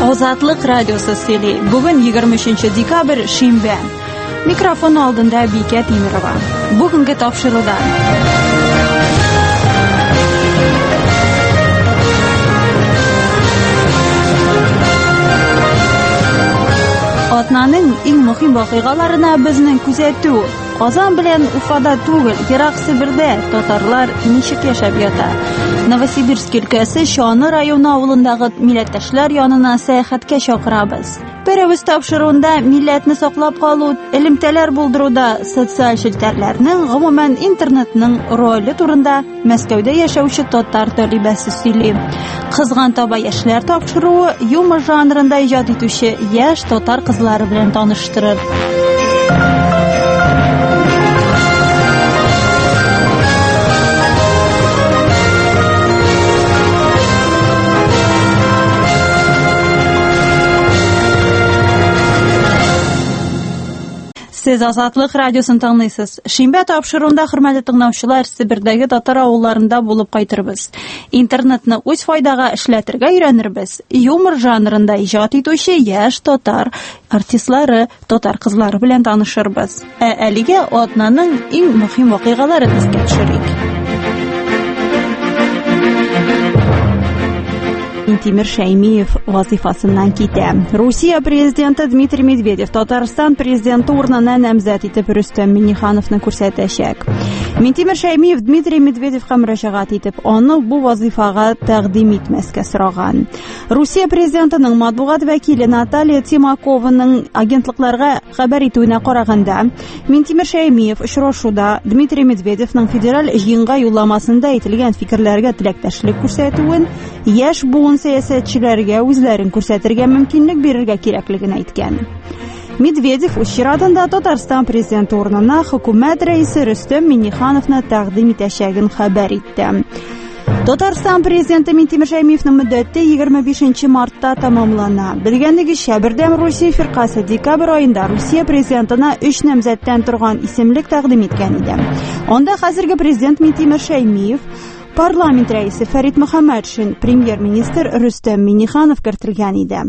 Азатлык радиосы сөйли. Бүген 23 декабрь шимбе. Микрофон алдында Бикә Тимирова. Бүгенге тапшырудан. Атнаның иң мөһим вакыйгаларына безнең күзәтү. Казан белән Уфада түгел, ерак Себердә татарлар ничек яшәп ята? Новосибирск өлкәсе Чаны районы авылындагы милләттәшләр янына сәяхәткә чакырабыз. Беребез тапшыруында милләтне саклап калу, элемтәләр булдыруда социаль челтәрләрнең, гомумән интернетның роле турында Мәскәүдә яшәүче татар талибәсе сөйли. Кызган таба яшьләр тапшыруы юмор жанрында иҗат итүче яшь татар кызлары белән таныштырыр. Сез Азатлык радиосын тыңлыйсыз. Шимбә тапшыруында, хөрмәтле тыңлаучылар, Себердәге татар авылларында булып кайтырбыз. Интернетны үз файдага эшләтергә өйрәнербез. Юмор жанрында иҗат итүче яшь татар артистлары, татар кызлары белән танышырбыз. Әлегә атнаның иң мөһим вакыйгаларын искә төшерик. Тимир Шәймиев вазифасыннан китә. Русия президенты Дмитрий Медведев Татарстан президенты урынына намзәт итеп Рөстәм Миңнехановны күрсәтәчәк. Тимир Шәймиев Дмитрий Медведевка мөрәҗәгать итеп, аны бу вазифага тәкъдим итмәскә сораган. Русия президентының матбугат вәкиле Наталья Тимакованың агентлыкларга хәбәр итүенә караганда, Тимир Шәймиев очрашуда Дмитрий Медведевның федераль җыенга юлламасында әйтелгән фикерләргә теләктәшлек күрсәтүен, яшь буын сәясәтчеләргә үзләрен күрсәтергә мөмкинлек бирергә кирәклеген әйткән. Медведев үз чиратында Татарстан президенты урынына хөкүмәт рәисе Рөстәм Миңнехановны тәкъдим итәчәген хәбәр итте. Татарстан президенты Тимир Шәймиевның мөддәте 25 мартта тамамлана. Белгәнегезчә, Бердәм Русия фиркасы декабрь аенда Русия президентына 3 намзәттән торган исемлек тәкъдим иткән иде. Анда хәзерге президент Тимир Шәймиев, парламент рәисе Фәрит Мөхәммәтшин, премьер-министр Рөстәм Миңнеханов кертелгән иде.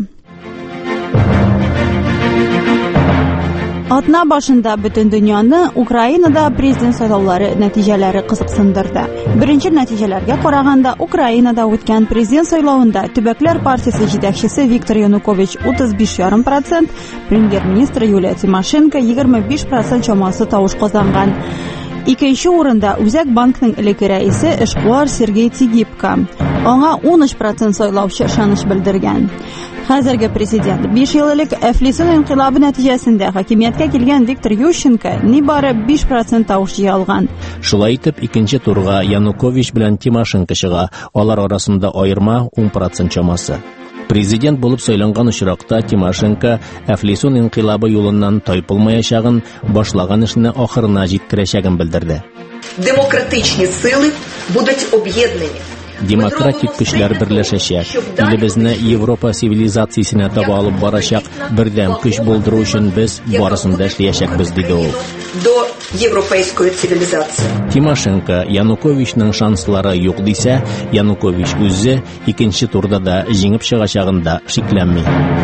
Атна башында бөтен дөньяны Украинада президент сайлаулары нәтиҗәләре кызыксындырды. Беренче нәтиҗәләргә караганда, Украинада үткән президент сайлавында Төбәкләр партиясе җитәкчесе Виктор Янукович 35,5%, премьер-министр Юлия Тимошенко 25% чамасы тавыш казанган. Икенче урында Үзәк банкның элекке рәисе эшкуар Сергей Тигипка. Аңа 13% сайлаучы ышаныч белдергән. Хәзерге президент 5 ел элек Әфлисун инкыйлабы нәтиҗәсендә хакимияткә килгән Виктор Ющенко нибары 5% тавыш җыя алган. Шулай итеп, икенче турга Янукович белән Тимошенко чыга. Алар арасында аерма 10% чамасы. Президент булып сайланган очракта Тимошенко Әфлисун инкыйлабы юлыннан тайпылмаячагын, башлаган эшне ахырына җиткерәчәген белдерде. Демократичні сили будуть об'єднані. Демократик көчләр берләшәчәк. Илебезне Европа цивилизациясенә таба алып барачак бердәм көч булдыру өчен без барысын да эшләячәкбез, диде ул. До європейської цивілізації. Тимошенко Януковичның шанслары юк дисә, Янукович үзе икенче турда да җиңеп чыгачагында шикләнми.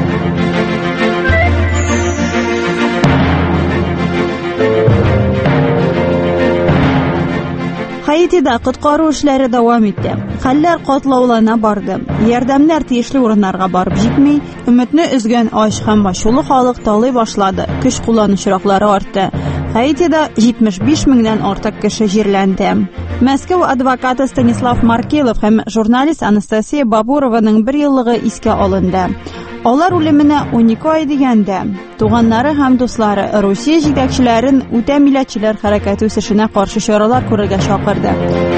Хаитида коткару эшләре дәвам итте. Хәлләр катлаулана барды. Ярдәмнәр тиешле урыннарга барып җитми, өметне өзгән ач һәм ачулы халык талый башлады. Көч куллану чираклары артты. Хаитида 75 меңнән артык кеше җирләнде. Мәскәү адвокаты Станислав Маркелов һәм журналист Анастасия Бабурованың 1 еллыгы искә алынды. Алар үлеменә 12 ай дигәндә, туганнары һәм дуслары Русия җитәкчеләрен үтә милләтчеләр хәрәкәте үсешенә каршы чаралар күрергә чакырды.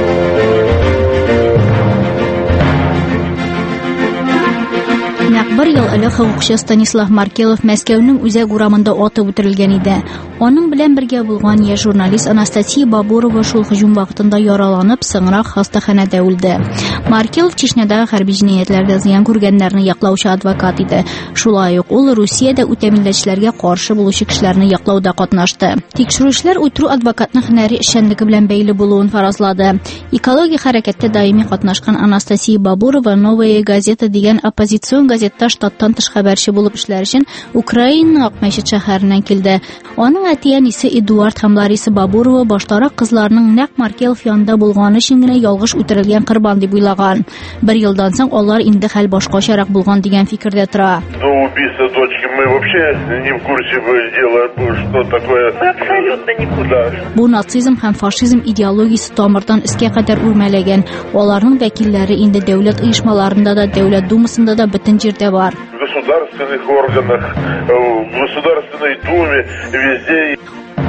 Нәкъ 1 ел элек хокукчы Станислав Маркелов Мәскәүнең Үзәк урамында атып үтерелгән иде. Аның белән бергә булган яшь журналист Анастасия Бабурова шул һөҗүм вакытында яраланып, соңрак хастаханәдә үлде. Маркелов Чечнядагы хәрби җинаятьләрдә зыян күргәннәрне яклаучы адвокат иде. Шулай ук ул Русиядә үтәмилләтчеләргә каршы булучы кешеләрне яклауда катнашты. Тикшерүчеләр уйтру адвокатның һөнәри эшчәнлеге белән бәйле булуын фаразлады. Экология хәрәкәттә даими катнашкан Анастасия Бабурова Новая газета дигән оппозицион газетта штаттан тыш хәбәрче булып эшләр өчен Украинаның Акмәчет шәһәреннән килде. Аның әтиянисе Эдуард һәм Лариса Бабурова баштарак кызларның нәкъ Маркелов янында булганы өчен генә ялгыш үтерелгән корбан дип уйлаган. Бер елдан соң алар инде хәл башкачарак булган дигән фикердә тора. До убийства дочки мы вообще не в курсе дела, что такое. Абсолютно не в курсе. Бу нацизм һәм фашизм идеологиясе тамырдан искә кадәр үрмәләгән. Аларның вәкилләре инде дәүләт оешмаларында да, дәүләт думасында да бөтен җирдә бар. В государственных органах, в Государственной Думе, везде.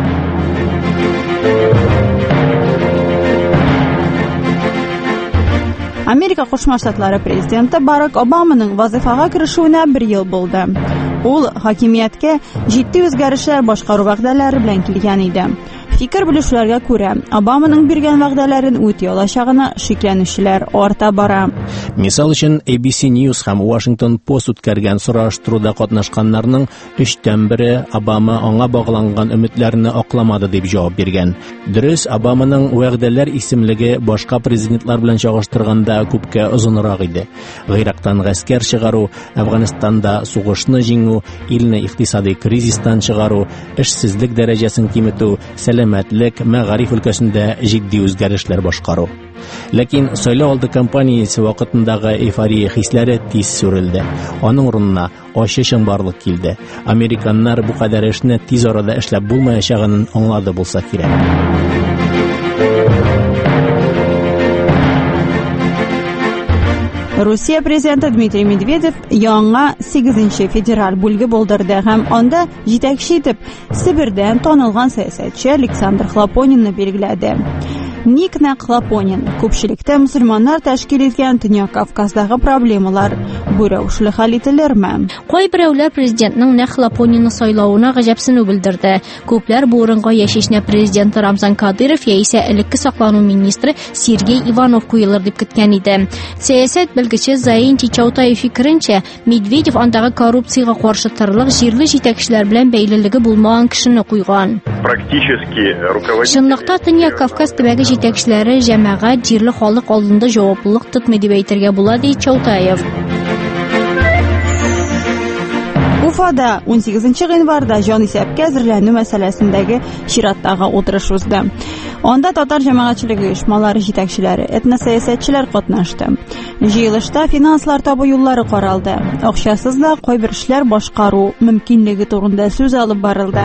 Америка Кушма Штатлары президенты Барак Обаманың вазифага кирешүенә 1 ел булды. Ул хакимияткә җитди үзгәрешләр башкару вәгъдәләре белән килгән иде. Фикер белешүләргә күрә, Обаманың биргән вәгъдәләрен үти алачагына шикләнүчеләр арта бара. Мисал өчен ABC News һәм Washington Post үткәргән сораштыруда катнашканнарның 3/1 Обама аңа багланган өметләрне акламады дип җавап биргән. Дөрес, Обаманың вәгъдәләр исемлеге башка президентлар белән чагыштырганда күпкә озынрак иде. Гыйрактан гаскәр чыгару, Әфганстанда сугышны җиңү, илне икътисади кризистан чыгару, эшсезлек дәрәҗәсен киметү, сәламәтлек, мәгариф өлкәсендә җитди үзгәрешләр башкару. Ләкин сайлау алды кампаниясе вакытындагы эйфория хисләре тиз сүрелде. Аның урынына ачышын барлык килде. Американнар бу кадәр эшне тиз арада эшләп булмаячагын аңлады булса кирәк. Русия президенты Дмитрий Медведев яңа 8-нче федераль бүлге булдырды һәм анда җитәкче итеп Сибирдән танылган сәясәтче Александр Хлопонинны билгеләде. Ник Хлопонин күпчелектә мусульманнар тәшкил иткән Төньяк Кавказдагы проблемалар бу рәвешле хәл ителерме? Кайберәүләр президентның Хлопонинны сайлауына гаҗәпсенү белдерде. Күпләр бу урынга яшишне президент Рамзан Кадыров яисә элекке саклану министры Сергей Иванов куелыр дип көткән иде. Сәясәт белгече Заин Чичаутаев фикеренчә, Медведев андагы коррупциягә каршы торырлык җирле җитәкчеләр белән бәйлелеге булмаган кешене куйган. Практически руководитель. Чынлыкта Төньяк Кавказ төбәге җитәкчеләре җәмәгать җирле халык алдында җаваплылык тотмый дип әйтергә була ди Чаутаев. Уфада 18 гыйнварда җан исәпкә әзерләнү мәсьәләсендәге чираттагы утырыш узды. Анда татар җәмәгатьчелеге оешмалары җитәкчеләре, этносәясәтчеләр катнашты. Җыелышта финанслар табу юллары каралды. Акчасыз да кайбер эшләр башкару мөмкинлеге турында сүз алып барылды.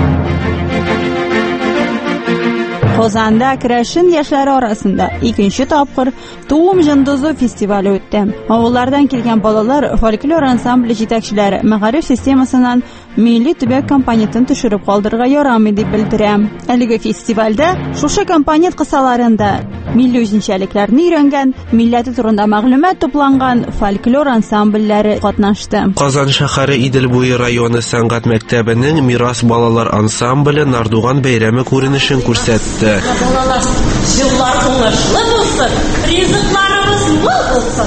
Казанда Крашин яшьләре арасында 2нче тапкыр Туым җындызы фестивале үтте. Авыллардан килгән балалар фольклор ансамбле җитәкчеләре мәгариф системасыннан милли төбәк компонентын төшереп калдырырга ярамый дип белдерә. Әлеге фестивальдә шушы компонент кысаларында милли үзенчәлекләрне өйрәнгән, милләте турында мәгълүмат тупланган фольклор ансамбльләре катнашты. Казан шәһәре Идел буе районы сәнгать мәктәбенең Мирас балалар ансамбле Нардуган бәйрәме күренешен күрсәтте. Балалар, җыллар уңышлы булсын, ризыкларыбыз мул булсын.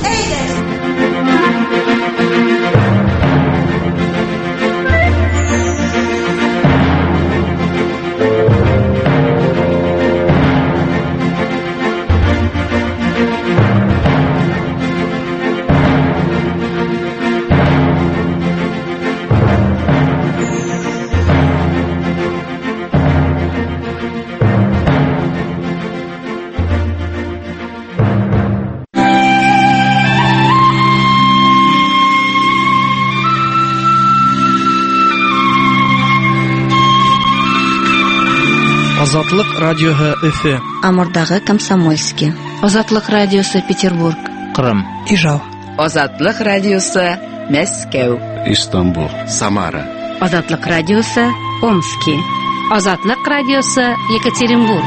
Азатлык радиоһы Өфе. Амурдагы Комсомольский. Азатлык радиосы Петербург. Кырым. Ижау. Азатлык радиосы Мәскәү. Истанбул. Самара. Азатлык радиосы Омский. Азатлык радиосы Екатеринбург.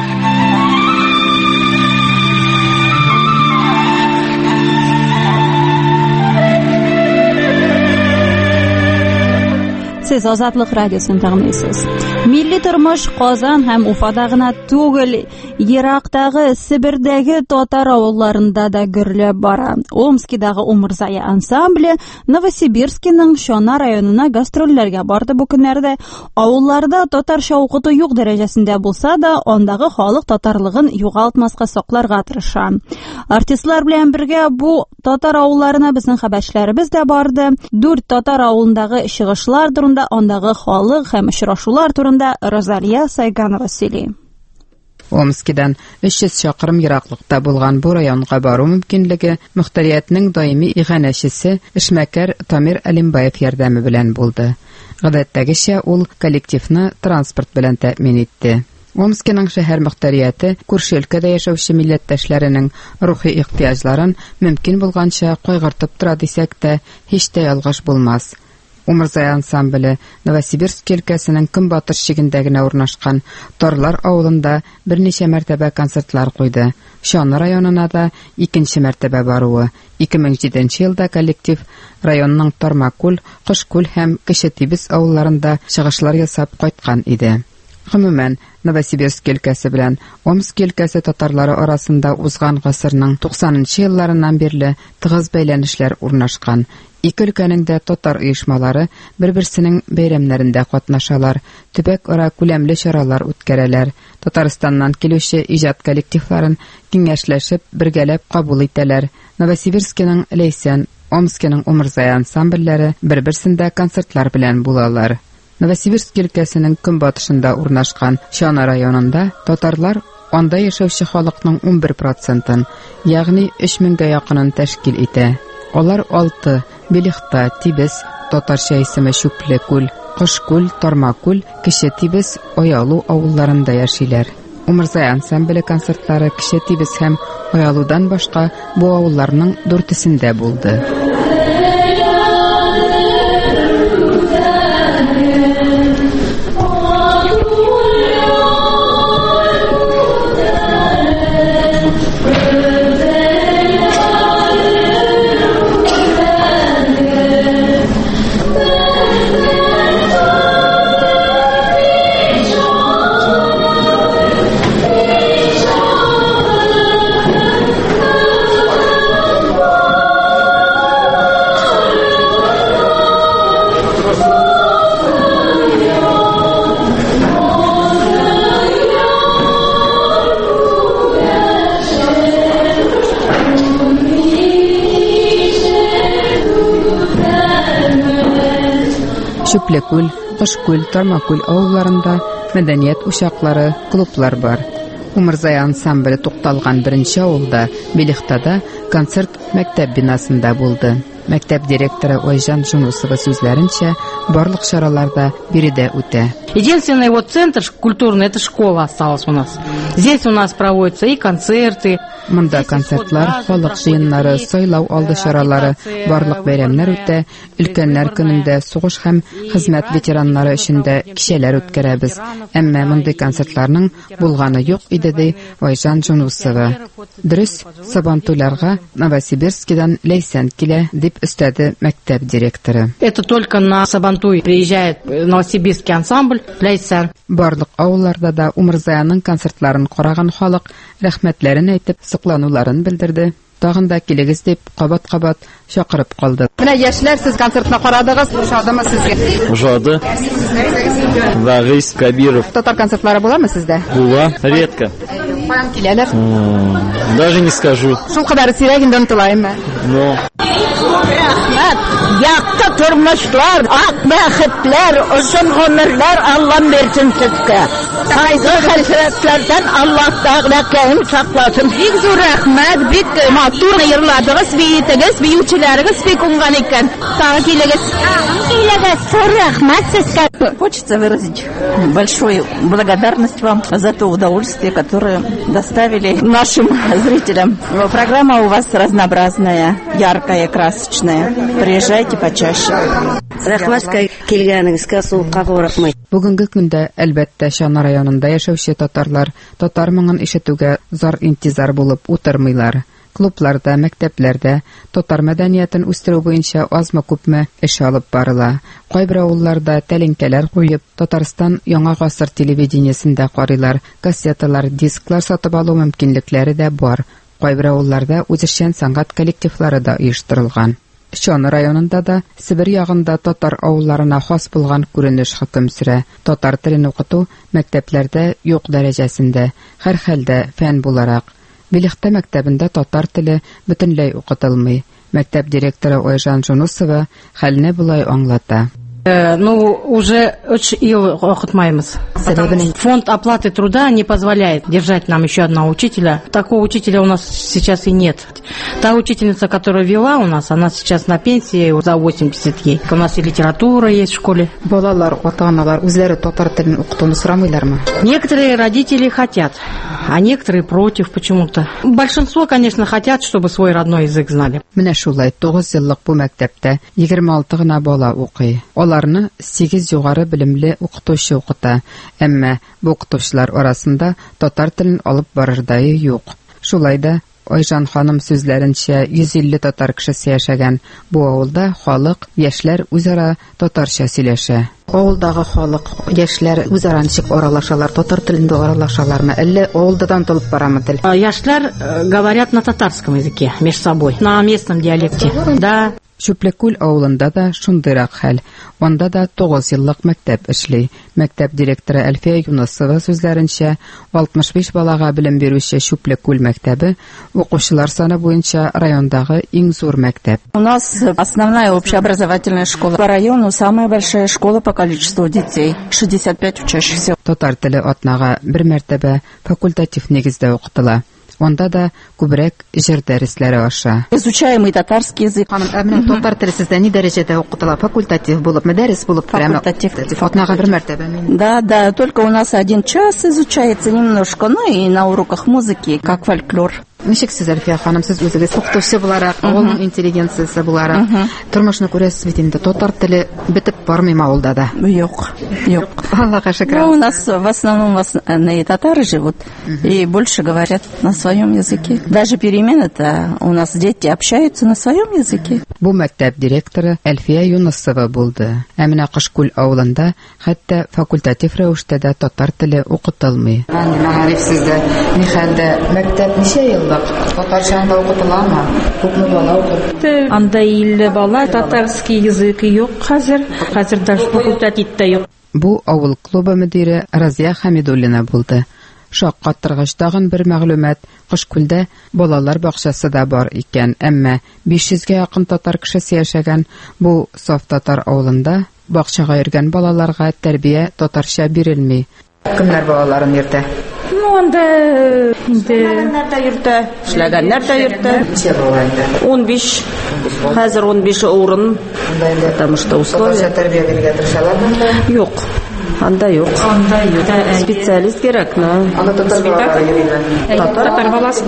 Сез Азатлык радиосын тыңлыйсыз. Милли тормыш Казан һәм Уфада гына түгел, ерактагы Сибирдәге татар авылларында да гөрләп бара. Омскидагы Умырзая ансамбле Новосибирскиның Шона районына гастрольләргә барды бу көннәрдә. Авылларда татарча укыту юк дәрәҗәсендә булса да, андагы халык татарлыгын югалтмаска сакларга тырыша. Артистлар белән бергә бу татар авылларына безнең хәбәрчеләребез дә барды. 4 татар авылындагы чыгышлар турында, андагы халык һәм очрашулар турында Розалия Сайганова сөйли. Омскидан 300 чакрым ераклыкта булган бу районга бару мөмкинлеге мөхтәриятның даими иганәчесе эшмәкәр Тамир Алимбаев ярдәме белән булды. Гадәттәгечә ул коллективны транспорт белән тәэмин итте. Омскиның шәһәр мөхтәрияте күрше өлкәдә яшәүче милләттәшләренең рухи ихтияҗларын мөмкин булганча кайгыртып тора дисәк тә, һич тә ялгыш булмас. Умырзая ансамбле Новосибирск өлкәсенең көнбатыш чигендә генә урнашкан Торлар авылында берничә мәртәбә концертлар куйды. Шона районына да икенче мәртәбә баруы. 2007 елда коллектив районның Тормакүл, Кышкүл һәм Кече Тибез авылларында чыгышлар ясап кайткан иде. Гомумән, Новосибирск өлкәсе белән Омск өлкәсе татарлары арасында узган гасырның 90нчы елларыннан бирле тыгыз бәйләнешләр урнашкан. Ике өлкәнең дә татар оешмалары бер-берсенең бәйрәмнәрендә катнашалар, төбәк-ара күләмле чаралар үткәрәләр. Татарстаннан килүче иҗат коллективларын киңәшләшеп, бергәләп кабул итәләр. Новосибирскиның Лейсән, Омскиның Умырзая ансамбльләре бер-берсендә концертлар белән булалар. Новосибирск өлкәсенең көнбатышында урнашкан Шона районында татарлар анда яшәүче халыкның 11%, ягъни 3000гә якынын тәшкил итә. Алар 6: Белихта, Тибез, татарча исеме Шүплекүл, Кышкүл, Тормакүл, Кече Тибез, Оялу авылларында яшиләр. Умырзая ансамбле концертлары Кече Тибез һәм Оялудан башка бу авылларның 4-сендә булды. Шүплекүл, Кышкүл, Тормакүл авылларында мәдәният учаклары, клублар бар. Умырзая ансамбле тукталган беренче авылда, Белихтада, концерт мәктәп бинасында булды. Мәктәп директоры Ойжан Жунусова сүзләренчә, барлык чараларда биредә үтә. Единственный центр культурный, это школа осталась у нас. Здесь у нас проводятся и концерты. Монда концертлар, халык җыеннары, сайлау алды чаралары, барлык бәйрәмнәр үтә. Өлкәннәр көнендә сугыш һәм хезмәт ветераннары өчен дә кичәләр үткәрәбез. Әмма мондый концертларның булганы юк иде ди Ойжан Жунусова. Дөрес, Сабантуйларга Новосибирскидан Лейсән килә дип өстәде мәктәп директоры. Это только на Сабантуй приезжает Новосибирский ансамбль Лейсән. Барлык авылларда да Умырзаяның концертларын караган халык рәхмәтләрен әйтеп, соклануларын белдерде. Тагын да килегез дип кабат-кабат чакырып калды. Менә яшьләр, сез концертны карадыгыз, ошадымы сезгә? Ошады. Вагис Кабиров. Татар концертлары буламы сездә? Була, редко. Каян киләләр? Даже не скажу. Шул кадәр сирәк инде онытылаймы? Но. Рәхмәт, якты тормышлар, ак бәхетләр, озын гомерләр Аллам бирсен сезгә. Кайгы хәсрәтләрдән Аллаһ Тәгалә кәем сакласын. Бик зур рәхмәт, бик матур йырладыгыз, биетегез, биючеләрегез бик уңган икән. Тагы килегез. Килегез, зур рәхмәт сезгә. Хочется выразить большую благодарность вам за то удовольствие, которое доставили нашим зрителям. Программа у вас разнообразная, яркая, красочная. Приезжайте почаще. Рәхмәткә килгәнегезгә сулка рәхмәт. Бүгенге көндә әлбәттә Шона районында яшәүче татарлар татар моңын ишетүгә зар интизар булып утырмыйлар. Клубларда, мәктәпләрдә татар мәдәниятен үстерү буенча азмы-күпме эш алып барыла. Кайбер авылларда тәлинкәләр куеп, Татарстан яңа гасыр телевидениесендә карыйлар, кассеталар, дисклар сатып алу мөмкинлекләре дә бар. Кайбер авылларда үзешчән сәнгать коллективлары да оештырылган. Чоны районында да, Сибир ягында татар авылларына хас булган күренеш хөкем сөрә. Татар телен укыту мәктәпләрдә юк дәрәҗәсендә, һәр хәлдә фән буларак. Билихтә мәктәбендә татар теле бөтенләй укытылмый. Мәктәп директоры Ойжан Жунусова хәлне булай аңлата. Уже 3 ел окутмаймыз. Фонд оплаты труда не позволяет держать нам еще одного учителя. Такого учителя у нас сейчас и нет. Та учительница, которая вела у нас, она сейчас на пенсии за 80 ей. У нас и литература есть в школе. Балалар, ата-аналар үзләре татар телен укытуны сорамыйлармы? Некоторые родители хотят, а некоторые против почему-то. Большинство, конечно, хотят, чтобы свой родной язык знали. Менә шулай 9 еллык бу мәктәптә 26 гына бала укый. Аларны 8 югары белемле укытучы укыта. Әмма бу укытучылар арасында татар телен алып барырдайы юк. Шулай да Ойжан ханым сүзләренчә 150 татар кешесе яшәгән бу авылда халык, яшьләр үзара татарча сөйләшә. Авылдагы халык, яшьләр үзара ничек аралашалар, татар телендә аралашалармы, әллә авылдан толып барамы тел? Яшьләр говорят на татарском языке между собой, на местном диалекте. Да. Шүплекүл авылында да шундыйрак хәл. Анда да 9 еллык мәктәп эшли. Мәктәп директоры Әлфия Юнусова сүзләренчә, 65 балага белем бирүче Шүплекүл мәктәбе укучылар саны буенча райондагы иң зур мәктәп. У нас основная общеобразовательная школа. По району самая большая школа по количеству детей. 65 учащихся. Татар теле атнага бер мәртәбә факультатив нигездә укытыла. Онда да күбрәк җыр дәресләре аша. Изучаем и татарский язык. Ханым, татар теле сездә ни дәрәҗәдә укытыла? Факультатив булып, дәрес булып, факультатив. Атнага бер мәртәбә. Да, только у нас 1 час изучается немножко, и на уроках музыки, как фольклор. Ничек сез, Әлфия ханым, сез үзегез укытучы буларак, авылның интеллигенциясе буларак, тормышны күрәсез бит инде, татар теле бетеп бармыймы авылда да? Юк. Аллаһка шөкер. У нас в основном татары живут и больше говорят на своем языке. Даже перемены-то у нас дети общаются на своем языке. Бу мәктәп директоры Әлфия Юнусова булды. Әминә Кышкүл авылында хәтта факультатив рәвештә дә татар теле укытылмый. Мәгариф сездә ни хәлдә мәктәп ничә еллык? Татарчаны укытыламы? Күпме бала укый? Анда 50 бала, татарский язык юк хәзер. Хәзер даже факультатив та юк. Бу авыл клубы мөдире Разия Хамидуллина булды. Шаккаттыргыч тагын бер мәгълүмат, Кышкүлдә балалар бакчасы да бар икән, әмма 500гә якын татар кешесе яшәгән бу саф татар авылында бакчага йөргән балаларга тәрбия татарча бирелми. Кемнәр балаларын йөртә? Анда эшләгәннәр дә йөртә, эшләгәннәр дә йөртә. 15, хәзер 15 урын. Потому что условия тәрбия бирергә тырышалармы? Юк. Анда юк. Специалист кирәк, Анда татар балалары йөриләр. Татар баласы.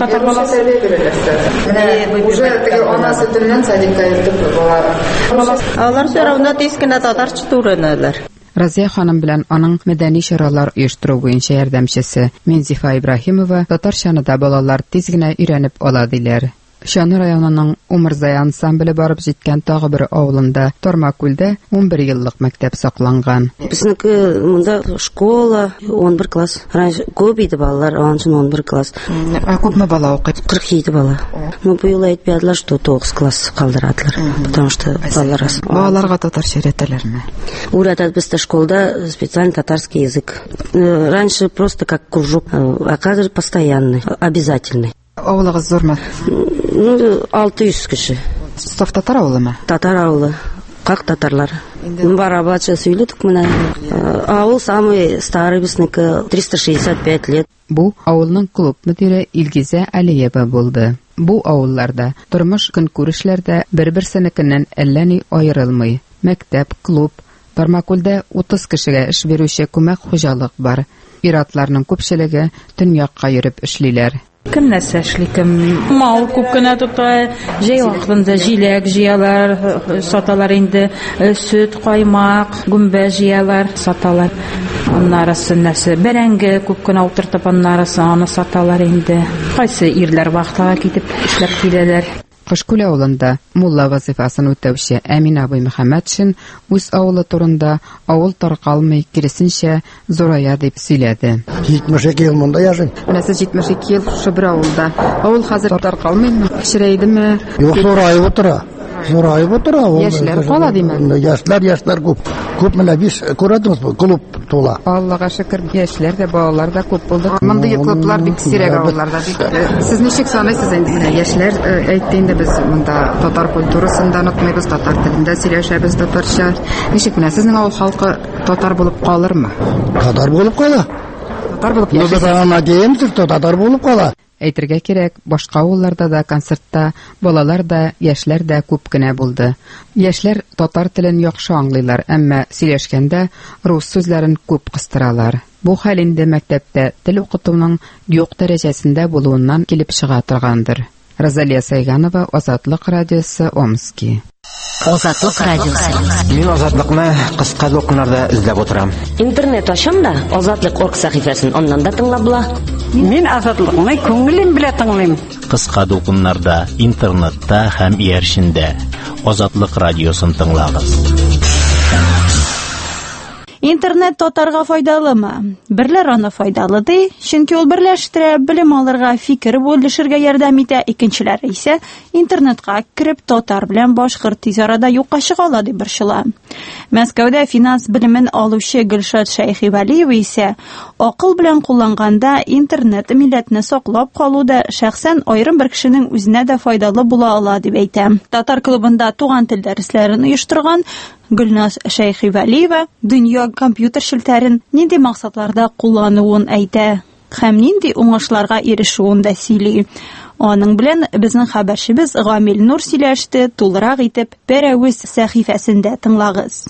Уже теге ана сөтеннән садикка йөртеп балалар. Алар все равно тиз генә татарча өйрәнәләр. Разия ханым белән аның мәдәни чаралар оештыру буенча ярдәмчесе Минзифа Ибраһимова татарчаны да балалар тиз генә өйрәнеп ала диләр. Чаны районының Умырзай ансамбле барып җиткән тагы бер авылында Тормакүлдә 11 еллык мәктәп сакланган. Безнеке монда школа 11 класс. Раньше күп иде балалар, анчын 11 класс. Күпме бала укый? 47 бала. Ну бу ел әйтмәделәр, что 9 класс калдырадылар, потому что балаларга татарча өйрәтәләрме? Уратат бездә школда специально татарский язык. Раньше просто как кружок, а хәзер постоянный, обязательный. Авылыгыз зурмы? 600 кеше. Саф татар авылымы? Татар авылы. Как татарлар? Барабача сөйледік менә. Авыл самый старый безнеке, 365 лет. Бу авылның клуб мөдире Илгизә Алиева булды. Бу авылларда тормыш көнкүрешләрдә бер-берсенекеннән әллә ни аерылмый. Мәктәп, клуб, Тормакүлдә 30 кешегә эш бирүче күмәк хуҗалык бар. Иратларның күпчелеге төньякка йөреп эшлиләр. Кем нәрсә эшли, кем мал күп кенә тота, җәй вакытында җиләк җыялар, саталар инде, сөт, каймак, гүмбә җыялар, саталар. Аннарысы нәрсә, бәрәңге күп кенә утыртып аннарысы аны саталар инде. Кайсы ирләр вакытка китеп эшләп киләләр. Кышкүл авылында мулла вазифасын үтәүче Әмин абый Мөхәммәтшин үз авылы турында авыл таркалмый, киресенчә зурая дип сөйләде. 72 ел монда яшим. Менә 72 ел шушы бер авылда. Авыл хәзер таркалмыймы? Кичерәйдеме? Юк, зурайып утыра. Зурайып утыра. Яшьләр кала димә. Яшьләр күп. Күп менә биш күрәдеңез бу клуб тула. Аллага шөкер, яшьләр дә, балалар да күп булды. Мондый клублар бик сирәк авылларда бик. Сез ничек саныйсыз инде менә яшьләр әйтте инде без монда татар культурасын да онытмыйбыз, татар телендә сөйләшәбез татарча. Ничек менә сезнең авыл халкы татар булып калырмы? Татар булып кала. Татар булып яшәсә. Татар булып кала. Әйтергә кирәк, башка авылларда да концертта балалар да, яшьләр дә күп кенә булды. Яшьләр татар телен яхшы аңлыйлар, әмма сөйләшкәндә рус сүзләрен күп кыстыралар. Бу хәл инде мәктәптә тел укытуның юк дәрәҗәсендә булуыннан килеп чыга торгандыр. Розалия Сайганова, Азатлык радиосы, Омски. Азатлык радиосы. Мин Азатлыкны кыска докумнарда эзләп утырам. Интернет ачам да Азатлык.орг сәхифәсен аннан да тыңлап була. Мин Азатлыкны күңелем белән тыңлыйм. Кыска докумнарда, интернетта һәм ияршендә Азатлык радиосын тыңлагыз. Интернет татарга файдалымы? Берләр аны файдалы ди, чөнки ул берләштерә, белем алырга, фикер бүлешергә ярдәм итә, икенчеләре исә интернетка кирип татар белән башкорт тиз арада юкка чыгала дип борчыла. Мәскәүдә финанс белемен алучы Гөлшат Шәйхивәлиева исә акыл белән кулланганда интернет милләтне саклап калуда шәхсән аерым бер кешенең үзенә дә файдалы була ала дип әйтә. Татар клубында туган тел дәресләрен оештырган Гөлназ Шәйхивәлиева дөнья компьютер шелтәрен нинди максатларда куллануын әйтә һәм нинди уңышларга ирешүен дә сөйли. Аның белән безнең хәбәрчебез Гамил Нур сөйләште, тулырак итеп Берәүз сәхифәсендә тыңлагыз.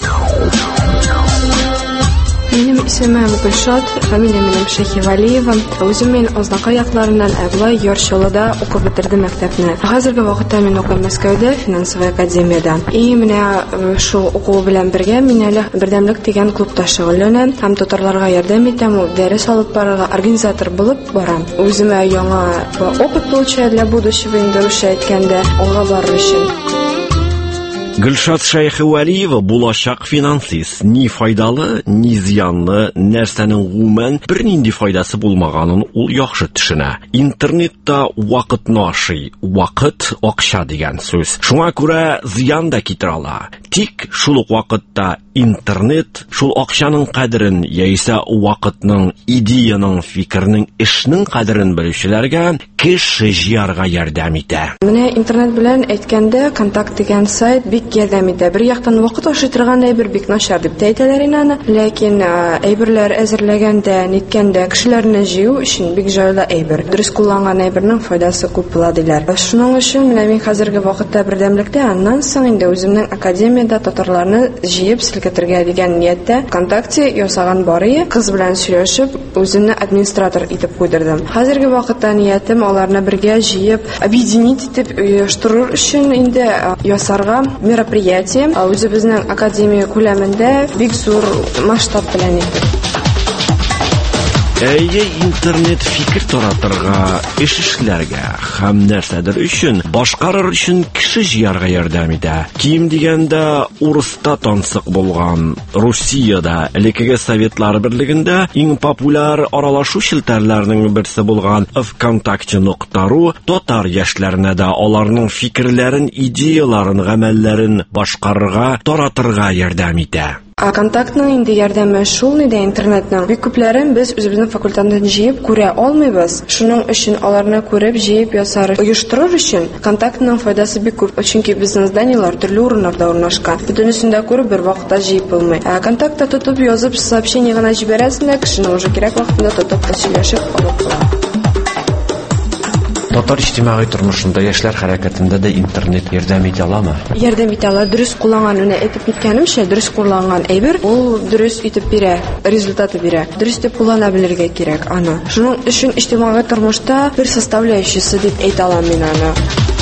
Минем исемем Гөлшат, фамилия минем Шәйхивәлиева. Үзем мин Азнакай якларыннан Әблай Ярчылыда укып бетердем мәктәпне. Хәзерге вакытта мин укыйм Мәскәүдә, финансовая академиядә. И менә шул уку белән бергә мин әле бердәмлек дигән клубта шөгыльләнәм. Һәм татарларга ярдәм итәм, дәрес алып барырга организатор булып барам. Үземә яңа опыт получаю для будущего, инде русча әйткәндә, алга барыр өчен. Гөлшат Шәйхивәлиева булачак финансист. Ни файдалы, ни зыянлы, нәрсәнең гомумән бернинди файдасы булмаганын ул яхшы төшенә. Интернетта вакытны ашый, вакыт акча дигән сүз. Шуңа күрә зыян да китерә ала. Тик шул ук вакытта интернет шул акчаның кадерен яисә вакытның, идеяның, фикернең, эшнең кадерен белүчеләргә кеше җыярга ярдәм итә. Менә интернет белән әйткәндә, контакт дигән сайт бик ярдәм итә. Бер яктан вакыт ашый торган әйбер бик начар дип әйтәләр инде, ләкин әйберләр әзерләгәндә, ниткәндә кешеләрне җыю өчен бик җайлы әйбер. Дөрес кулланган әйбернең файдасы күп була диләр. Шуның өчен менә мин хәзерге вакытта бердәмлектә, аннан соң инде үземнең академиядә татарларны җыеп силкетергә дигән ниятдә ВКонтакте ясаган барые кыз белән сөйләшеп, үземне администратор итеп куйдырдым. Хәзерге вакытта ниятем аларны бергә җыеп, объединить итеп оештырыр өчен инде ясарга мероприятие үзебезнең академия күләмендә бик зур масштаб белән итеп. Әйе, интернет фикер таратырга, эш эшләргә һәм нәрсәдер өчен, башкарыр өчен кеше җыярга ярдәм итә. Ким дигәндә, урыста тансык булган Русиядә элекеге Советлар Берлегендә иң популяр аралашу челтәрләренең берсе булган vkontakte.ru татар яшьләренә дә аларның фикерләрен, идеяларын, гамәлләрен башкарырга, таратырга ярдәм итә. Контактның инде ярдәме шул ниде интернетның. Бик күпләрен без үзебезнең факультеттан җыеп күрә алмыйбыз. Шуның өчен аларны күреп җыеп ясар, оештырыр өчен контактның файдасы бик күп. Чөнки безнең зданиелар төрле урыннарда урнашкан. Бөтенесен дә күреп бер вакытта җыеп булмый. Контактта тотып язып, сообщение гына җибәрәсең дә, кешене уже кирәк вакытында тотып сөйләшеп алып кала. Татар иҗтимагый тормышында, яшьләр хәрәкәтендә дә интернет ярдәм итә аламы? Ярдәм итә ала. Дөрес кулланган, менә әйтеп киткәнемчә, дөрес кулланган әйбер, ул дөрес итеп бирә, результаты бирә. Дөрес дип куллана белергә кирәк аны. Шуның өчен иҗтимагый тормышта бер составляющийсы дип әйтә алам мин аны.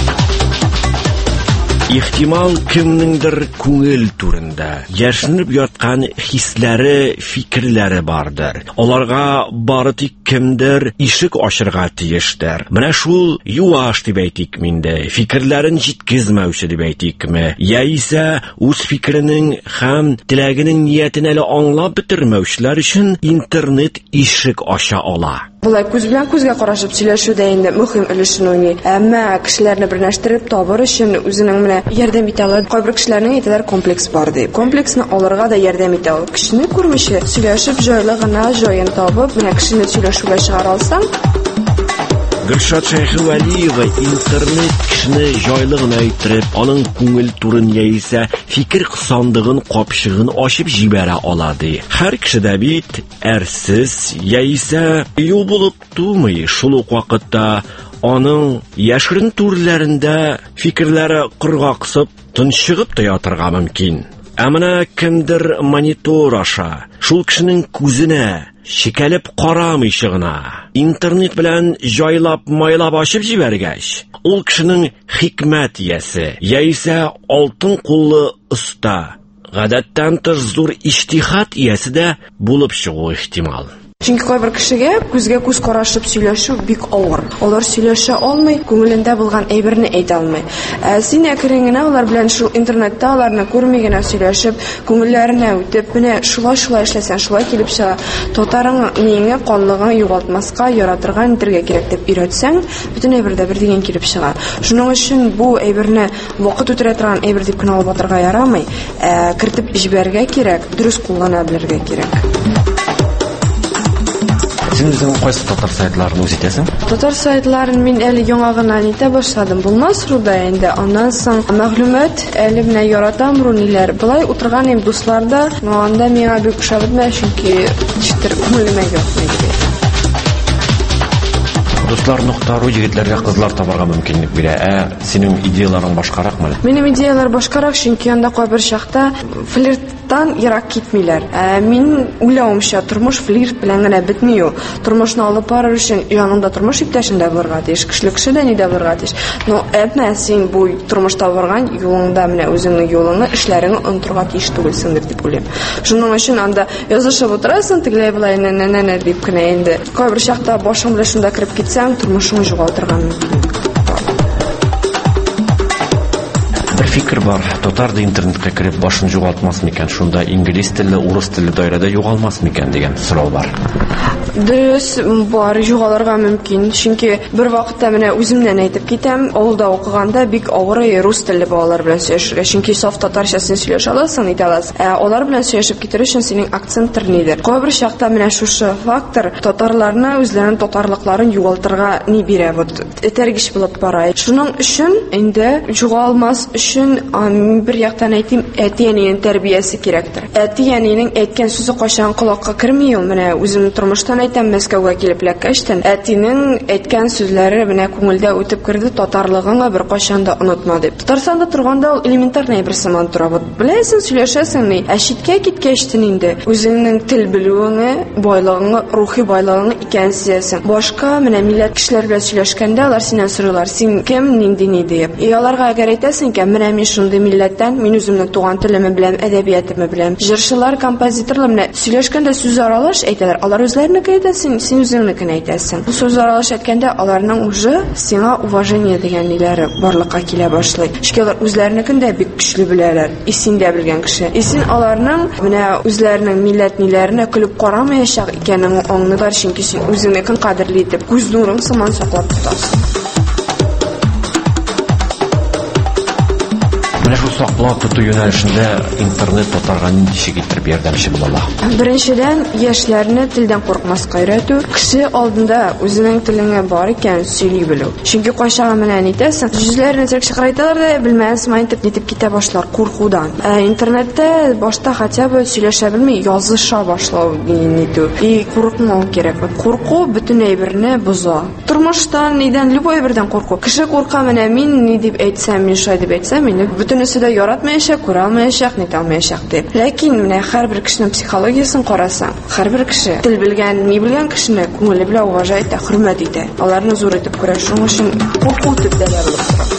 Ихтимал кемнеңдер күңел турында яшенеп яткан хисләре, фикерләре бардыр. Аларга бары тик кемдер ишек ачырга тиештер. Менә шул юаш дип әйтик миндә, фикерләрен җиткезмәүче дип әйтикме, яисә үз фикеренең һәм теләгенең ниятен әле аңлап бетермәүчеләр өчен интернет ишек ача ала. Булай күз белән күзгә карашып сөйләшүдә инде мөһим өлешен уйный. Әмма кешеләрне берләштереп табыр өчен үзенең менә ярдәм итә ала. Кайбер кешеләрнең әйтәләр комплекс бар дип. Комплексны алырга да ярдәм итә ул. Кешене күрмичә сөйләшеп җайлы гына җаен табып, менә кешене сөйләшүгә чыгара алсаң, Гөлшат Шәйхүвәлиева интернет кешене җайлы гына иттереп, аның күңел турын яисә фикер кысандыгын капчыгын ачып җибәрә ала ди. Һәр кешедә бит әрсез яисә ю булып тумый. Шул ук вакытта аның яшерен түрләрендә фикерләре кыргаксып, тынчыгып та ятырга мөмкин. Ә менә кемдер монитор аша, шул кешенең күзенә шикәлеп карамыйча гына интернет белән җайлап майлап ачып җибәргәч, ул кешенең хикмәт иясе яисә алтын куллы оста, гадәттән тыш зур иҗтихад иясе дә булып чыгу ихтимал. Чөнки кайбер кешегә күзгә күз карашып сөйләшү бик авыр. Алар сөйләшә алмый, күңелендә булган әйберне әйтә алмый. Син әкрен генә алар белән шул интернетта аларны күрми генә сөйләшеп, күңелләренә үтеп, менә шулай эшләсәң, шулай килеп чыга. Татарың нигә канлыгын югалтмаска, яратырга нитәргә кирәк дип өйрәтсәң, бөтен әйбердә бер дигән килеп чыга. Шуның өчен бу әйберне вакыт үтерә торган әйбер дип кенә алып атырга ярамый. Кертеп җибәргә кирәк, дөрес куллана белергә кирәк. Син үзең кайсы татар сайтларын үз итәсең? Татар сайтларын мин әле яңа гына итә башладым. Булмас руда инде. Аннан соң мәгълүмат әле менә яратам руниләр. Булай утырган им дусларда, анда миңа бик ошамый, чөнки читер күңелемә ятмый. Дуслар нуктару егетләргә кызлар табарга мөмкинлек бирә. Синең идеяларың башкаракмы? Минем идеялар башкарак, чөнки анда кайбер чакта флирттан ярак китмиләр. Мин уйлавымча тормыш флирт белән генә бетми ул. Тормышны алып барыр өчен янында тормыш иптәшендә булырга тиеш, кешелек кешедә нидә булырга тиеш. Но әтмә син бу тормышта барган юлыңда менә үзеңнең юлыңны, эшләреңне онытырга тиеш түгелсеңдер дип уйлыйм. Шуның өчен анда язышып утырасың, тегеләй булай нәнә дип кенә инде. Кайбер чакта башың белән шунда кирип китсәң, тормышың югалтырга мөмкин. Фикер бар. Татар интернетка кирип башын югалтмас микән? Шунда инглиз телле, урыс телле даирәдә югалмас микән дигән сорау бар. Дөрес, бар, югалырга мөмкин. Чөнки бер вакытта менә үземнән әйтеп китәм, авылда укыганда бик авыр рус телле балалар белән сөйләшергә. Чөнки саф татарчасын сөйләшә аласың, әйтә аласың. Алар белән сөйләшеп китер өчен синең акцент нидер? Кайбер чакта менә шушы фактор татарларны үзләренең татарлыкларын югалтырга ни бирә, вот этәргеч булып бара. Шуның өчен инде югалмас өчен бер яктан әйтим, әти-әнинең тәрбиясе кирәктер. Әти-әнинең әйткән сүзе кайчан колакка керми ул. Менә үзем тормыштан әйтәм, Мәскәүгә килеп ләкәштен. Әтинең әйткән сүзләре менә күңелдә үтеп керде, татарлыгыңа бер кайчан да онытма дип. Татарстанда торганда ул элементарный бер сыман тора. Вот беләсең, сөйләшәсең ни, читкә киткәчтен инде үзеңнең тел белүеңне, байлыгыңны, рухи байлыгыңны икән сизәсең. Башка менә милләт кешеләр белән сөйләшкәндә алар синнән сорыйлар, син кем, нинди ни дип. Аларга әгәр әйтәсең икән, менә мин шундый милләттән, мин үземнең туган телеме белән, әдәбиятымы белән. Җырчылар, композиторлар менә сөйләшкәндә сүз аралаш әйтәләр. Алар үзләренеке әйтәсең, син үзеңнекен әйтәсең. Бу сүз аралаш әйткәндә аларның уже сиңа уважение дигән ниләре барлыкка килә башлый. Чөнки алар үзләренекен дә бик көчле беләләр. Син дә белгән кеше. Син аларның менә үзләренең милләт ниләренә көлеп карамаячак икәнен аңлыйлар, чөнки син үзеңнекен кадерле итеп, күз нурың сыман саклап тотасың. Менә шул саклап тоту юнәлешендә интернет татарга нинди китереп ярдәмче була? Беренчедән, яшьләрне телдән куркмаска өйрәтү, кеше алдында үзенең теленә бар икән сөйли белү. Чөнки кайчан менә нитәсең, жүзләрне тирәк чыгарайталар да белмәс маентып нитеп китә башлар куркудан. Интернетта башта хотя бы сөйләшә белми, языша башлау нитү. И курыкмау кирәк. Курку бөтен әйберне боза. Тормыштан, нидән любой бердән курку. Кеше курка менә мин ни дип әйтсәм, мин шулай дип әйтсәм, мине бөтенесе дә яратмаячак, күрә алмаячак, нитә алмаячак дип. Ләкин менә һәрбер кешенең психологиясын карасаң, һәрбер кеше тел белгән, ни белгән кешене күңеле белән уважай итә, хөрмәт итә. Аларны зур итеп күрә. Шуның өчен курку төптәләр булып.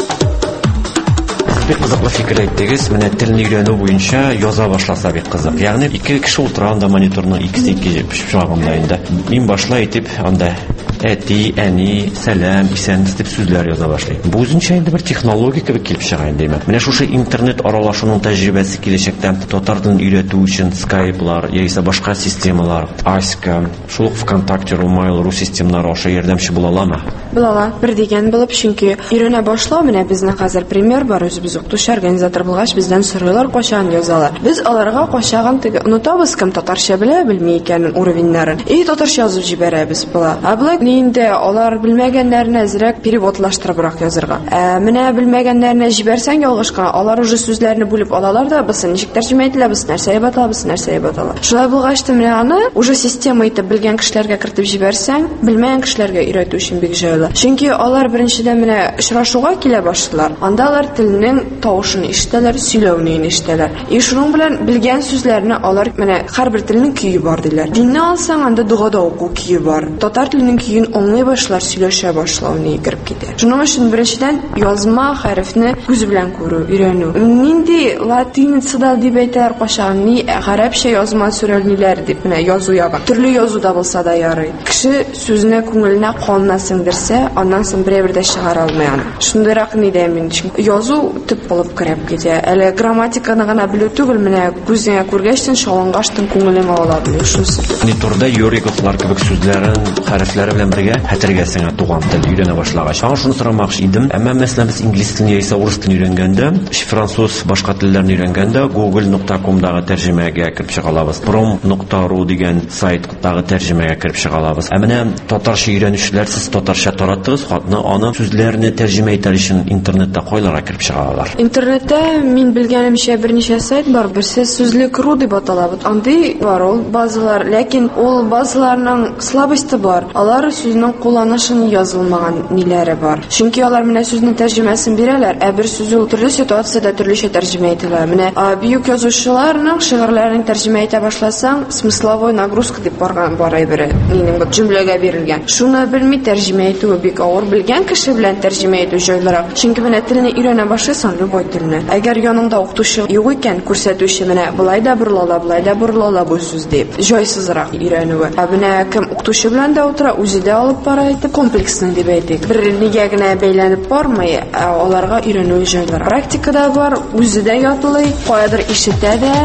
Бик кызыклы фикер әйттегез. Менә телне өйрәнү буенча яза башласа бик кызык. Ягъни ике кеше утыра анда мониторның икесе пишагында инде. Мин башлай итеп анда әти, әни, сәлам, исәнбез дип сүзләр яза башлый. Бу үзенчә инде бер технология кебек килеп чыга инде. Менә шушы интернет аралашуның тәҗрибәсе киләчәктә татар телен өйрәтү өчен Skype-лар яисә башка системалар, Aska, шул ВКонтакте, Mail.ru системалары аша ярдәмче була аламы? Була. Бер дигән булып, чөнки өйрәнә башлау менә безнең хәзер пример бар, үзебез укытучы организатор булгач бездән сорыйлар качан язалар. Без аларга качаган теге унутабыз, кем татарча белә, белми икәнен уровеньнарын. И татарча язып җибәрәбез була. Аблак инде алар белмәгәннәрне әзрәк переводлаштырыбрак язырга. Менә белмәгәннәрне җибәрсәң ялгышка, алар уже сүзләрне бүлеп алалар да, без ничек тәрҗемә ителә, без нәрсә ябатала, без нәрсә ябатала. Шулай булгач та менә аны уже система итеп белгән кешеләргә кертеп җибәрсәң, белмәгән кешеләргә өйрәтү өчен бик җайлы. Чөнки алар беренчедән менә очрашуга килә башлар. Анда алар телнең тавышын ишетәләр, сөйләүне ишетәләр. И шуның белән белгән сүзләрне алар менә һәрбер телнең көе бар диләр. Динне алсаң, анда дугада уку көе бар. Татар теленең көен аңлый башлар, сөйләшә башлауны киреп китә. Шуның өчен беренчедән язма хәрефне күз белән күрү, өйрәнү. Нинди латиницада дип әйтәләр качан, ни гарәпчә язма сүрәлниләр дип менә язу ягы. Төрле язуда булса да ярый. Кеше сүзне күңеленә канына сеңдерсә, аннан соң берәр дә чыгара алмый аны. Шундыйрак ни дә мин язу төп булып киреп китә. Әле грамматиканы гына белү түгел, менә күзеңә күргәчтен шалынгаштын күңелеңә ала белү шусы. Мониторда юрикотлар кебек сүзләрен, хәрефләре белән бергә хәтергә сеңә туган тел өйрәнә башлагач. Аңа шуны сорамакчы идем. Әмма мәсәлән без инглиз телен яисә урыс телен өйрәнгәндә, француз башка телләрне өйрәнгәндә google.com-дагы тәрҗемәгә кирип чыга алабыз. prom.ru дигән сайттагы тәрҗемәгә кирип чыга алабыз. Ә менә татарча өйрәнүчеләр сез татарча тараттыгыз, хатны аны сүзләрне тәрҗемә итәр өчен интернетта кайларга кирип чыга алалар. Интернетта мин белгәнемчә берничә сайт бар. Берсе сүзлек.ру дип атала. Андый бар ул базалар, ләкин ул базаларның слабосты бар. Алар сүзнең кулланышын язылмаган ниләре бар. Чөнки алар менә сүзнең тәрҗемәсен бирәләр, ә бер сүз ул төрле ситуациядә төрлечә тәрҗемә ителә. Менә бөек язучыларның шигырьләрен тәрҗемә итә башласаң, смысловой нагрузка дип барган бар әйбере, минем бу җөмләгә бирелгән. Шуны белми тәрҗемә итү бик авыр, белгән кеше белән тәрҗемә итү җайлырак. Чөнки менә телне өйрәнә башласаң, любой телне. Әгәр яныңда укытучы юк икән, күрсәтүче менә булай да бурлала бу сүз дип, җайсызрак өйрәнүе. Менә кем укытучы белән дә утыра, үзе дә алып бара итеп, комплексны дип әйтик. Бер нигә генә бәйләнеп бармый, аларга өйрәнү җайлырак. Практикада бар, үзе дә ятылый, каядыр ишетә дә.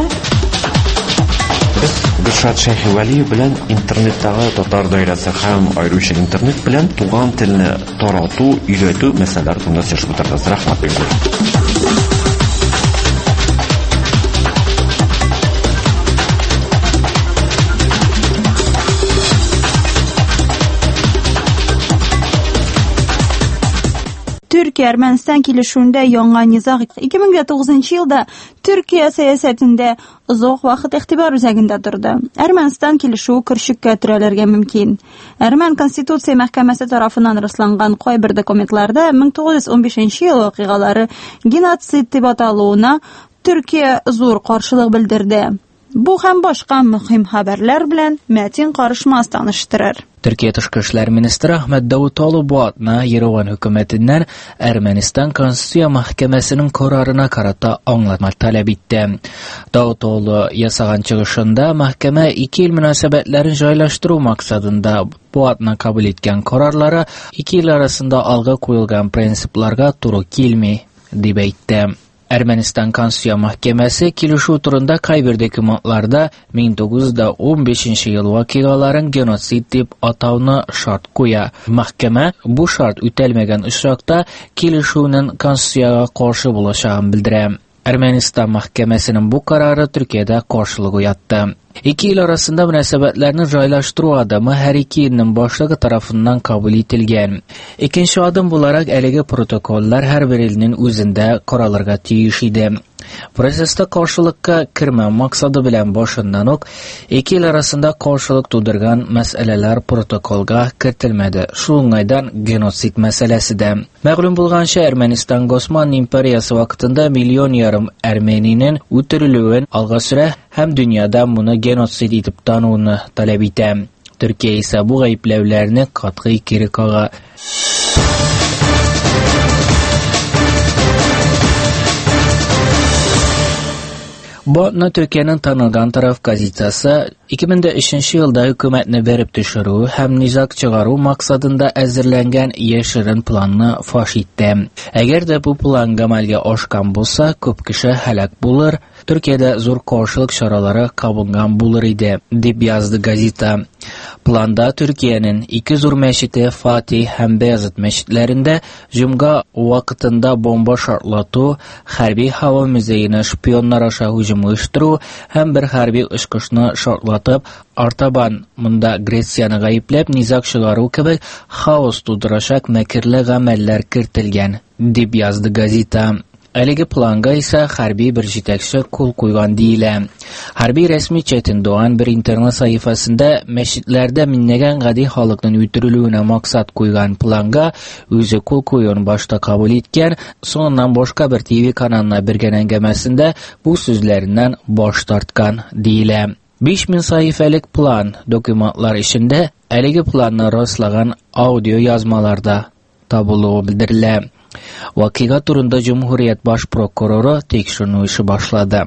Гөлшат Шәйхевәлиев белән интернеттагы татар даирәсе һәм аеруча интернет белән туган телне тарату, өйрәтү мәсьәләләре турында сөйләшеп утырдык. Рәхмәт. Төркия-Әрмәнстан килешүендә яңа низаг 2009 елда Төркия сәясәтендә озак вакыт игътибар үзәгендә торды. Әрмәнстан килешүе көрчеккә төрәләргә мөмкин. Әрмән Конституция мәхкәмәсе тарафыннан расланган кайбер документларда 1915 ел вакыйгалары геноцид дип аталуына Төркия зур каршылык белдерде. Бу һәм башка мөһим хәбәрләр белән Мәтин Карышмас таныштырыр. Төркия Тышкы эшләр министры Әхмәт Давутоглу бу атна Ереван хөкүмәтеннән Әрмәнстан Конституция мәхкәмәсенең карарына карата аңлатма таләп итте. Давутоглу ясаган чыгышында мәхкәмә ике ил мөнәсәбәтләрен җайлаштыру максатында бу атна кабул иткән карарлары ике ил арасында алга куелган принципларга туры килми дип әйтте. Әрмәнстан Конституция мәхкәмәсе килешү турында кайбер документларда 1915 ел вакыйгаларын геноцид дип атауны шарт куя. Мәхкәмә бу шарт үтәлмәгән очракта килешүнең Конституциягә каршы булачагын белдерә. Ermənistan məhkəməsinin bu qararı Türkiyədə qarşılıq uyatdı. İki il arasında münasibətlərini raylaşdırу adımı hər iki ilin başlığı tarafından kabul etilgan. İkinci adım bularaq əlegi protokollar hər bir ilinin özündə qaralırğa tiyiş idi. Prosesdə qarşılıqqa kirmə maqsadı bilən başından ok, iki il arasında qarşılıq tudurgan məsələlər protokolga kiritilmədi. Şunlaydan genosid məsələsi də. Məğlum bulğanşa Ermənistan Osmanlı İmperiyası vaxtında milyon yarım Ermeninin ötürülüğün alğa sürə həm dünyada bunu genosid edib tanıunu tələb edə. Türkiyə isə bu qayıpləvlərini qatğı geri qağa. Bu Türkiye'nin tanılgan taraf gazetası 2003 yılda hükümetine verip düşürü hem nizak çıgarı maksadında əzirləngan yaşırın planını faş etdi. Eğer de bu plan gamalga oşkan bulsa, köp kişi helak bulur, Türkiye'de zor qarşılıq şaraları kabulgan bulur idi, deb yazdı gazeta. Planda Türkiye'nin iki zor meşiti Fatih hem Beyazıt meşitlerinde Cumga vaxtında bomba şartlatı, hərbi hava müzeyini şpiyonlar aşağı hücum uyuşturu, hem bir hərbi ışqışını şartlatıp Artaban munda Gresiyanı qayıplab nizak çıgarı kebek xaos tudurashak məkirli əməllər kirtilgan, deb yazdı gazeta. Əlegi planga ise hərbi bir жетекçi kul qoyğan deyilə. Hərbi resmi Çetin Doğan bir internet sayfasında meşitlerde minnəgən qadi halıqның ötürülüğüne maksat qoyğan planga özü kul qoyun başta kabul etken, sonundan başka bir TV kanalına birgən əngəməsində bu sözlerinden baş tartkan deyilə. 5000 sayfalık plan dokümentlar içinde əlegi planına rastlagan audio yazmalarda tabuluğu bildirilə. Vakiga turunda Cumhuriyet Baş Prokuroru tekşirme işi başladı.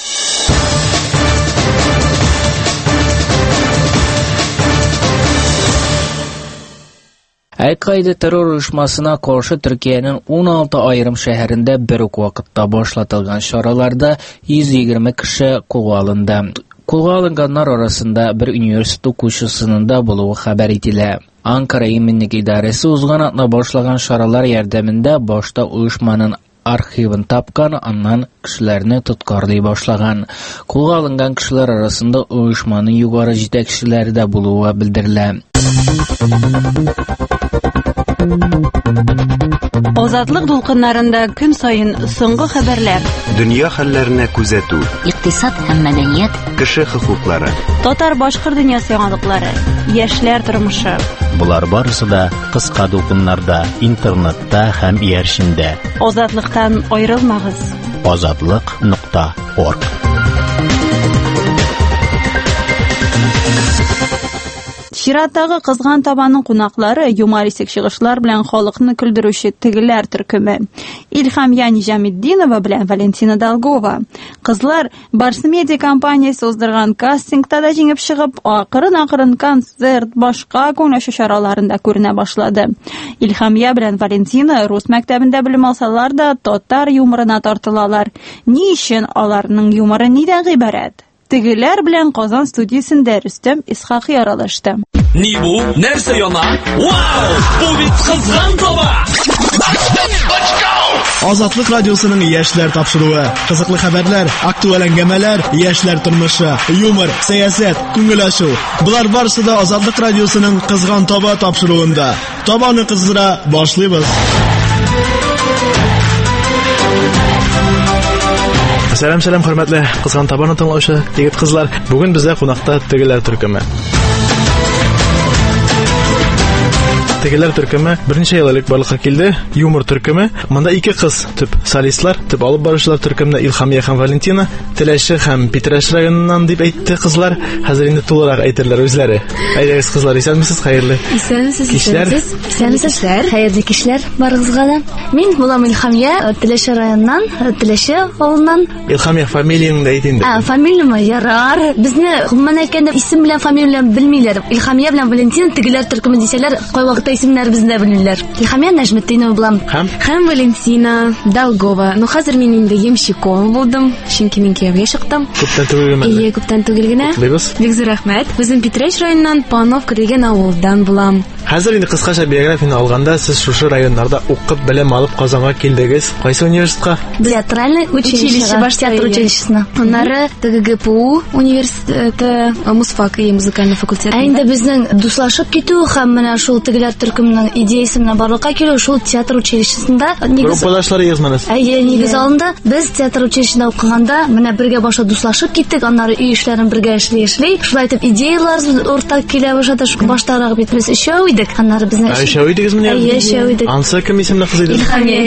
Əl-Qaida terör uyuşmasına qarşı Türkiye'nin 16 ayrım şəhərində bir vaxtda başlatılgan şaralarda 120 kişi qolga alındı. Qolga alınganlar arasında bir üniversite oquşusının da buluğu xəbər edilə. Ankara Eminlik İdarəsi uzğan adına başlagan şaralar yardımında başta uyuşmanın arxivini tapqan, andan kişilərini tutqarlay başlagan. Qolga alıngan kişilər arasında uyuşmanın yuqarı жетекçiləri də buluğa bildirilə. Azadlık dulqınlarında gün sayın soңгы xəbərlər. Dünya xəllərinə күзәтү. İqtisad һәм мәдәният. Кеше хокуклары. Татар-башкыр дөньясы яңалыклары. Яшьләр тормышы. Bular barысы da кыска дулкыннарда, интернетта һәм ияршиндә. Азатлыктан аерылмагыз. Azadlık.org. Şiratdагы кызган табанның кунаклары юмористик чыгышлар белән халыкны күлдерүче тегеләр төркеме. Илхамия Нижамеддинова белән Валентина Долгова. Кызлар Барс медиа компаниясе уздырган кастингта да җиңеп чыгып, акырын-акырын концерт, башка күңелле чараларында күренә башлады. Илхамия белән Валентина рус мәктәбендә белем алсалар да татар юморына тартылалар. Ни өчен аларның юморы нидән гыйбарәт? Тегеләр белән Казан студиясендә Рөстәм Исхакый аралашты. Ни бу? Нәрсә яна? Вау! Бу бит кызган таба! Azadlık Radyosu'nun яшьләр тапшыруы, кызыклы хәбәрләр, актуаль әңгәмәләр, яшьләр тормышы, юмор, сәясәт, күңел ачу. Булар барысы да Азатлык Радиосының кызган таба тапшыруында. Табаны кыздыра башлыйбыз. Сәлам, хөрмәтле кызган табаны тыңлаучы егет кызлар. Бүген бездә кунакта тегеләр төркеме. Тегеләр төркеме берничә ел элек барлыкка килде. Юмор төркеме. Монда ике кыз, төп солистлар, төп алып баручылар төркеменә Илхамия һәм Валентина, Теләше һәм Питрәш районыннан дип әйтте кызлар. Хәзер инде тулырак әйтерләр үзләре. Әйдәгез кызлар, исәнмесез, хәерле. Исәнмесез, хәерле кишләр барыгызга да. Мин булам Илхамия, Теләше районыннан, Теләше авылыннан. Илхамия фамилияң да әйт инде. Фамилиямы ярар. Безне гомумән әйткәндә исем белән фамилия белән белмиләр. Илхамия белән Валентина тегеләр төркеме дисәләр, кай вакытта исемнәр безне белмиләр. Илхамия Нәҗметдинова булам. Һәм Валентина Долгова. Ну хәзер мин инде ямщиком булдым, чөнки мин кияүгә чыктым. Күптән түгел генә. Күптән түгел генә. Бик зур рәхмәт. Үзем Питрәч районыннан Пановка дигән авылдан булам. Хәзер инде кыскача биографияны алганда, сез шушы районнарда укып, белем алып Казанга килдегез. Кайсы университетка? Театральный училище, театр училищесына. Аннары ТГГПУ университеты, Мусфак и музыкальный факультет. Инде безнең дуслашып китү һәм менә шул тегеләр төркемнең идеясы менә барлыкка килү шул театр училищесында. Группалашлары язманыз. Нигез алында без театр училищесында укыганда менә бергә башлап дуслашып киттек, аннары үй эшләрен бергә эшли. Шулай итеп идеяларыбыз уртак килә башлады. Баштарак бит без өчәү идек. Аннары безнең өчәү идегез менә? Өчәү идек. Ансы кем исемле кыз иде?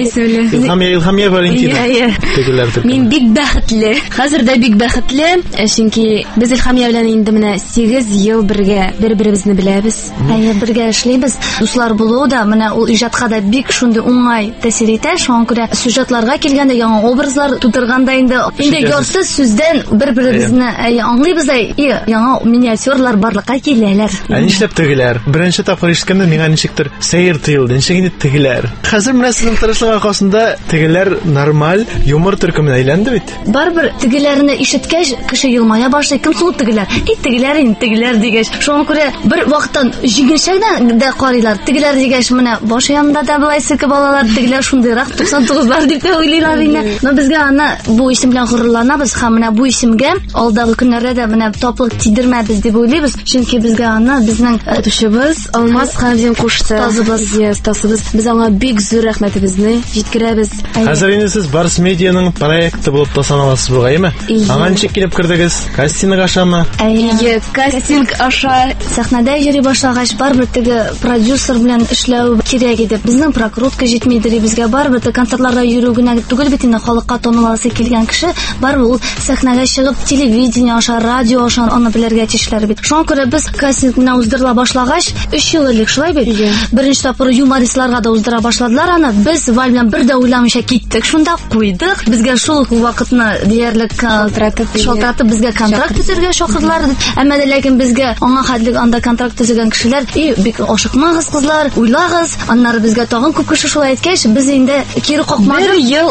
Илхамия Валентина. Тегеләр төркем. Мин бик бәхетле. Хәзер дә бик бәхетле, чөнки без Илхамия белән инде менә 8 ел бергә бер-беребезне беләбез. Бергә эшлибез. Дуслар булу да менә ул иҗатка да бик шундый уңай тәэсир итә. Шуңа күрә сюжетларга килгәндә яңа образлар тутырганда инде ярты сүздән бер-беребезне аңлыйбыз да, яңа миниатюрлар барлыкка киләләр. Нишләп тегеләр? Беренче тапкыр ишеткәндә миңа ничектер сәер тыелды. Ничек инде тегеләр? Хәзер менә сезнең тырышлык аркасында тегеләр нормаль юмор төркеменә әйләнде бит. Барбер тегеләрне ишеткәч, кеше елмая башлый. Кем сул тегеләр? Тегеләр дигәч. Шуңа күрә бер вакыттан җиңелчәк дә карыйлар. Тегеләр дигәч менә баш янында да булай сык балалар, тегеләр шундыйрак 99лар дип уйлыйлар инде. Но безгә аны бу исем белән горурланабыз һәм менә бу исемгә алдагы көннәрдә дә менә таплык тидермәбез дип уйлыйбыз. Чөнки безгә аны безнең тушыбыз Алмаз Хәмзин кушты. Тазыбыз. Без аңа бик зур рәхмәтебезне җиткерәбез. Хәзер инде сез Барс медианың проекты булып та саналасыз бугаймы? Аңа ничек килеп кирдегез? Кастинг ашамы? Кастинг аша. Сәхнәдә йөри башлагач барбер теге продюсер белән эшләү кирәк иде. Безнең прокрутка җитмидер, безгә барбер концертларда йөрү генә түгел бит инде, халыкка таныласы килгән кеше барбер ул сәхнәгә чыгып телевидение аша, радио аша аны белергә тиешләр бит. Шуңа күрә без кастингны уздырыла башлагач 3 ел элек шулай бит. Беренче тапкыр юмористларга да уздыра башладылар аны. Без Валь белән бер дә уйламыйча киттек. Шунда куйдык. Безгә шул вакытны диярлек шалтыратып безгә контракт төзергә чакырдылар. Әмма дә ләкин безгә аңа хәтлек анда контракт төзегән кешеләр бик ашыкмагыз кызлар, уйлагыз. Аннары безгә тагын күп кеше шулай әйткәч, без инде кире какмадык. 1 ел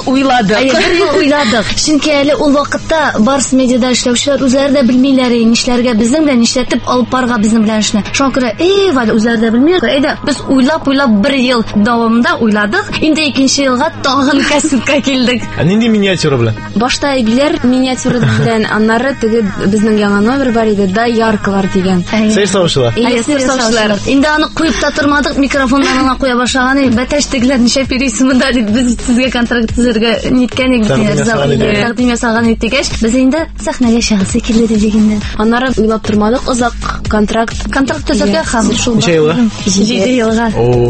уйладык. Чөнки әле ул вакытта Барс медиада эшләүчеләр үзләре дә белмиләр нишләргә, безнең белән нишләтеп алып барга безнең белән эшне. Шуңа күрә, Валь үзләре дә белмиләр. Әйдә, без уйлап 1 ел дәвамында уйладык. Инде 2нче елга тагын кастингка килдек. Нинди миниатюра белән? Башта әйбиләр миниатюра белән, аннары теге безнең яңа номер бар иде, да яркалар дигән. Сәер савышлар. Инде аны куеп та тормадык, микрофоннан аңа куя башлаган. Бәтәш тегеләр ничә перисымында дип без сезгә контракт төзергә ниткән идек. Тәкъдим ясаган идек. Без инде сәхнәгә чыгасы килде дигәндә. Аннары уйлап тормадык, озак контракт төзергә һәм шул. Ничә елга? 7 елга.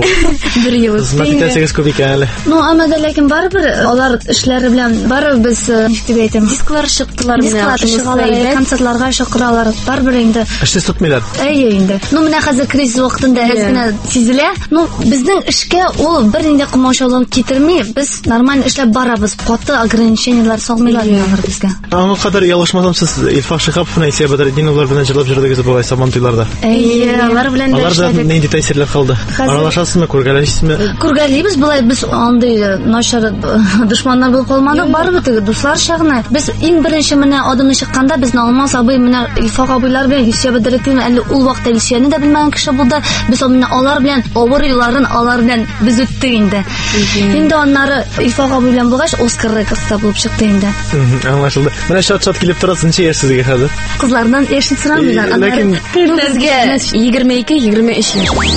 1 ел. Хезмәт күп икән әле. Әмма дә ләкин барыбер алар эшләре белән барыбер без ничек әйтәм, дисклар чыктылар менә, концертларга чакыралар. Барыбер инде эшсез тотмыйлар. Инде. Менә хәзер кризис вакытында әзгенә сизелә. Безнең эшкә ул бернинди комачаулык китерми. Без нормаль эшләп барабыз. Каты ограничениялар салмыйлар безгә. Аңа кадәр ялгышмасам, сез Илфак Шихаповны, Әсия Бадретдиновлар белән җырлап җырдыгыз бугай Сабантуйларда. Алар белән дә эшләдек. Алар нинди тәэсирләр калды? Аралашасызмы, күргәләшәсезме? Күргәлибез, булай без андый начар дошманнар булып калмадык, барыбер теге дуслар чагына. Без иң беренче менә адымны чыкканда безне Алмаз абый менә Илфак абыйлар белән Әсия Бадретдинова әле ул вакытта Илсияне дә белмәгән кеше булды. Без аны алар белән авыр юлларын алар белән без үттек инде. Инде аннары Илфак абый белән булгач Оскар кыста булып чыкты инде. Аңлашылды. Менә шат килеп торасыз, ничә яшь сезгә хәзер? Кызлардан яшен сорамыйлар. Ләкин безгә 22-23 яшь.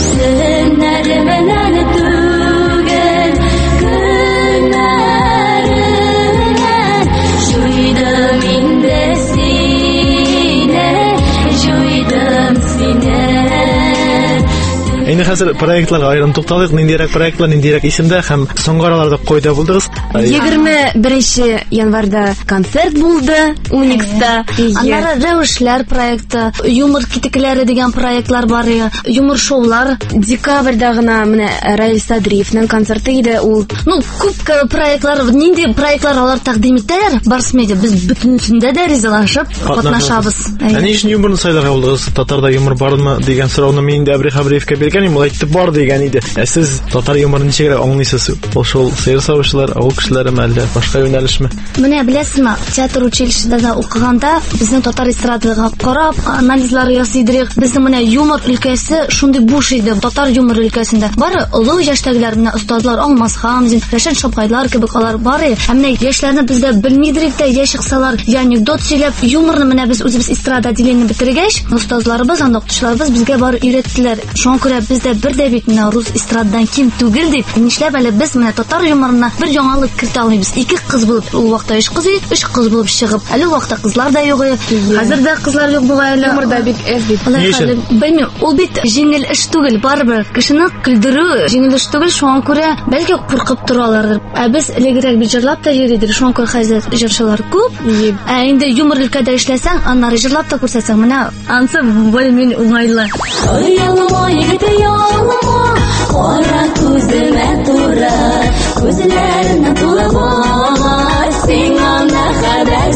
Инде хәзер проектларга аерым тукталыйк. Ниндирәк проектлар, ниндирәк исемдә һәм соңгы араларда койда булдыгыз? 21 январьда концерт булды Уникста. Аннары Рәвешләр проекты, юмор китекләре дигән проектлар бар, юмор шоулар. Декабрьдә гына менә Раил Садриевның концерты иде ул. Күп проектлар, нинди проектлар алар тәкъдим итәләр? Барс медиа без бөтенсендә дә ризалашып катнашабыз. Ни өчен юморны сайларга булдыгыз? Татарда юмор бармы дигән сорауны мин инде Абри Хабриевка биргән. икән, ул әйтеп бар дигән иде. Сез татар юморын ничегрәк аңлыйсыз? Ул шул сыер савышлар, авыл кешеләреме әллә башка юнәлешме? Менә беләсезме, театр училищеда да укыганда безнең татар эстрадага карап, анализлар ясыйдык. Безнең менә юмор өлкәсе шундый буш иде, татар юмор өлкәсендә. Бары олы яшьтәгеләр менә остазлар Алмаз Хамзин, Рәшән Шапкайлар кебек алар бар. Менә яшьләрне бездә белмидерик тә, я чыксалар, я анекдот сөйләп, юморны менә без үзебез эстрада отделениене бетергәч, остазларыбыз, андактышларыбыз безгә бар өйрәттеләр. Шуңа күрә бездә бер дә бит менә рус эстрададан ким түгел дип, нишләп әле без менә татар юморына бер яңалык кертә алмыйбыз. Ике кыз булып, ул вакытта өч кыз иде, өч кыз булып чыгып, әле вакытта кызлар да юк. Хәзер дә кызлар юк бугай әле. Юморда бик әз дип. Белмим, ул бит җиңел эш түгел, барыбер кешене көлдерү җиңел эш түгел, шуңа күрә бәлки куркып торалардыр. Без элегрәк бит җырлап та йөридек, шуңа күрә хәзер җырчылар күп. Инде юмор өлкәдә эшләсәң, аннары җырлап та күрсәтсәң, менә ансы белмим уңайлы. Ялыма егете ялыма, кара күземә туры, күзләренә тулы бар, сиңа мәхәббәт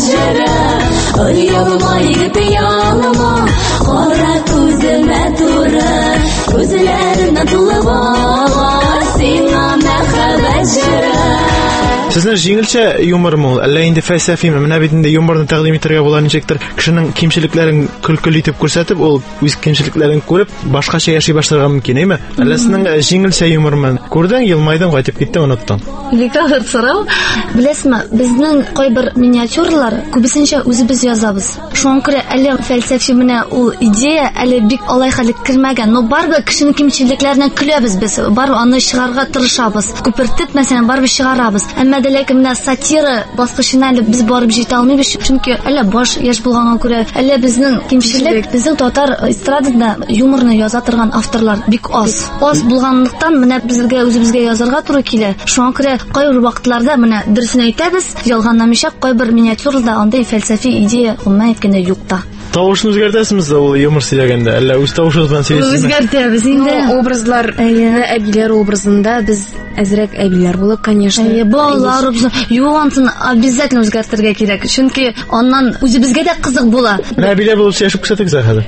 җыры. Ялыма егете ялыма, кара күземә туры, күзләренә тулы бар, сиңа мәхәббәт җыры. Сезнең җиңелчә юмормы, әллә инде фәлсәфиме? Менә бит инде юморны тәкъдим итәргә була ничектер, кешенең кимчелекләрен көлкеле итеп күрсәтеп, ул үз кимчелекләрен күреп, башкача яши башларга мөмкин, әйме? Әллә сезнең җиңелчә юмормы? Күрдең, елмайдың, кайтып киттең, оныттың. Виктор сорау. Беләсезме, безнең кайбер миниатюралар күбесенчә үзебез язабыз. Шуңа күрә әле фәлсәфи менә ул идея әле бик алай хәле кергән. Но барбы кешенең кимчелекләренә көләбез без. Бар аны чыгарга тырышабыз. Күпертеп, мәсәлән, барбы чыгарабыз. Әмма ләкин менә сатира баскычына әле без барып җитә алмыйбыз, чөнки әле баш яшь булганга күрә, әле безнең кимчелек, безнең татар эстрадында юморны яза торган авторлар бик аз. Аз булганлыктан менә безгә үзебезгә язарга туры килә. Шуңа күрә кайбер вакытларда менә дөресен әйтәбез, ялганламыйча кайбер миниатюрада андай фәлсәфи идея гомумән әйткәндә юк та. Тавышны үзгәртәсезме ул юмор сөйләгәндә? Әллә үз тавышыгыз белән сөйләсезме? Үзгәртәбез инде. Образлар, әбиләр образында без әзрәк әбиләр булып, конечно. Балалар образы югантын обязательно үзгәртергә кирәк. Чөнки аннан үзебезгә дә кызык була. Менә әбиләр булып сөйләшеп күрсәтегез хәзер.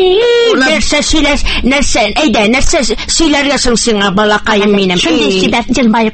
Нәрсә сөйләш, нәрсә, әйдә, нәрсә сөйләргә соң сиңа, балакаем минем. Шундый сибәт җылмаеп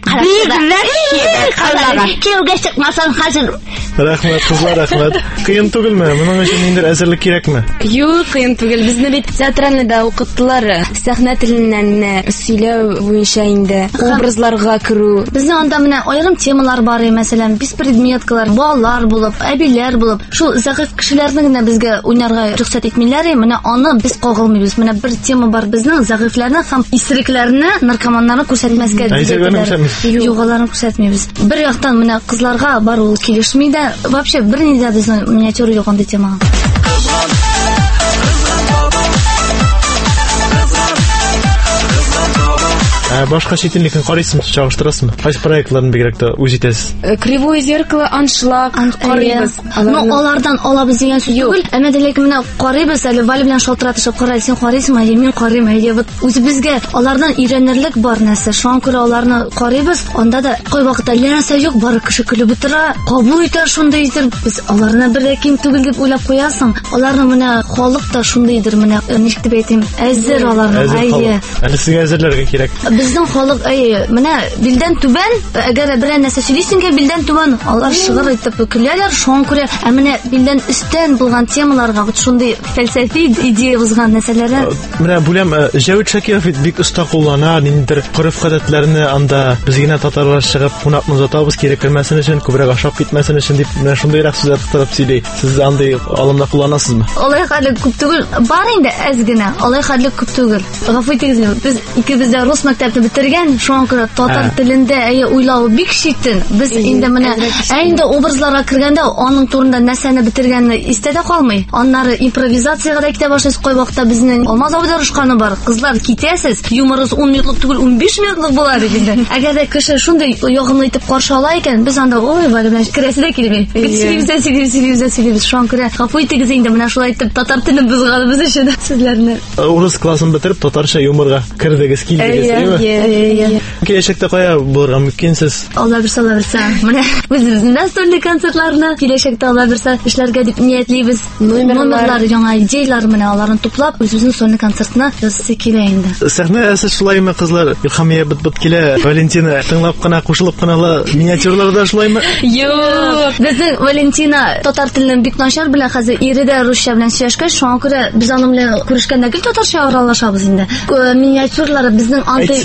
карап. Кияүгә чыкмасаң хәзер. Рәхмәт, кызлар, рәхмәт. Кыен түгелме? Моның өчен инде әзерлек кирәкме? Юк, кыен түгел. Безне бит театральныйда укыттылар. Сәхнә теленнән сөйләү буенча инде образларга керү. Безнең анда менә аерым темалар бар, мәсәлән, беспредметкалар, балалар булып, әбиләр булып. Шул зәгыйфь кешеләрне генә безгә уйнарга рөхсәт итмиләр. Менә аны без кагылмыйбыз. Менә бер тема бар безнең зәгыйфләрне һәм исерекләрне, наркоманнарны күрсәтмәскә югаларын күрсәтмибез. Бер яктан менә кызларга бар ул килешми дә, вообще берни дә безнең миниатюра юк анда тема. Башка читенлекне карыйсызмы, чагыштырасызмы? Кайсы проектларны бигрәк тә үз итәсез? Кривое зеркало, аншлаг карыйбыз. Но алардан алабыз дигән сүз түгел. Әмма дә менә карыйбыз, әле Валя белән шалтыратышып карайсың, карыйсыңмы, мин карыйм, вот үзебезгә алардан өйрәнерлек бар нәрсә. Шуңа күрә аларны карыйбыз. Анда да кай вакытта нәрсә юк, бары кеше көлеп утыра, кабул итә шундыйдыр. Без аларны бер дә ким түгел дип уйлап куясың. Аларны менә халык та шундыйдыр, менә ничек дип әйтим, әзер аларны. Әле сезгә әзерләргә кирәк. Безнең халык, менә билдән түбән, әгәр берәр нәрсә сөйлисеңгә билдән түбән, алар шыгыр итеп көләләр. Шуңа күрә, менә билдән өстән булган темаларга шундый фәлсәфи идея узган нәрсәләре. Менә бүләм Җавит Шакиров бик оста куллана, ниндидер гореф-гадәтләрне анда без генә татарлар чыгып кунакны озатабыз, кире кермәсен өчен, күбрәк ашап китмәсен өчен дип, менә шундыйрак сүзләр тотып сөйли. Сез андай алымда кулланасызмы? Алай хәле күп түгел, бар инде әз генә. Алай хәле күп түгел. Гафу итегез, без икебез дә рус мәктәбен бетергән, шуңа күрә татар телендә уйлау бик читен. Без инде менә инде образларга кергәндә аның турында нәрсәне бетергәнне истәдә калмый. Аннары импровизациягә да китә башлыйс. Кай вакытта безнең Алмаз абыйдар ушканы бар. Кызлар, китәсез, юморыз 10 минутлык түгел, 15 минутлык була диде. Әгәр дә кеше шундый ягымлы итеп каршы ала икән, без анда ой, Валя белән керәсе дә килми. Сөйлибез. Шуңа күрә гафу итегез инде менә шулай итеп татар телен бузганыбыз өчен сезләрне. Урыс классын бетереп татарча юморга кирдегез, килдегез, әйме? Gelecekte kaya bulurga mümkinsiz. Allah birse. Mene bizimizin настольный konsertlarını gelecekte Allah birse işlerge dip niyetliyiz. Numaralar жаңа идеялар менә аларын туплап үзебезнең настольный концертына yazısı килә инде. Сәхнә әсәс шулаймы кызлар? Илхамия бит килә. Валентина тыңлап кына кушылып кына миниатюрларда шулаймы? Юк. Безнең Валентина татар теленнән бик начар белән хәзер ире дә русча белән сөйләшкән. Шуңа күрә biz аның белән күрешкәндә гел татарча аралашабыз инде. Миниатюрлары безнең андый.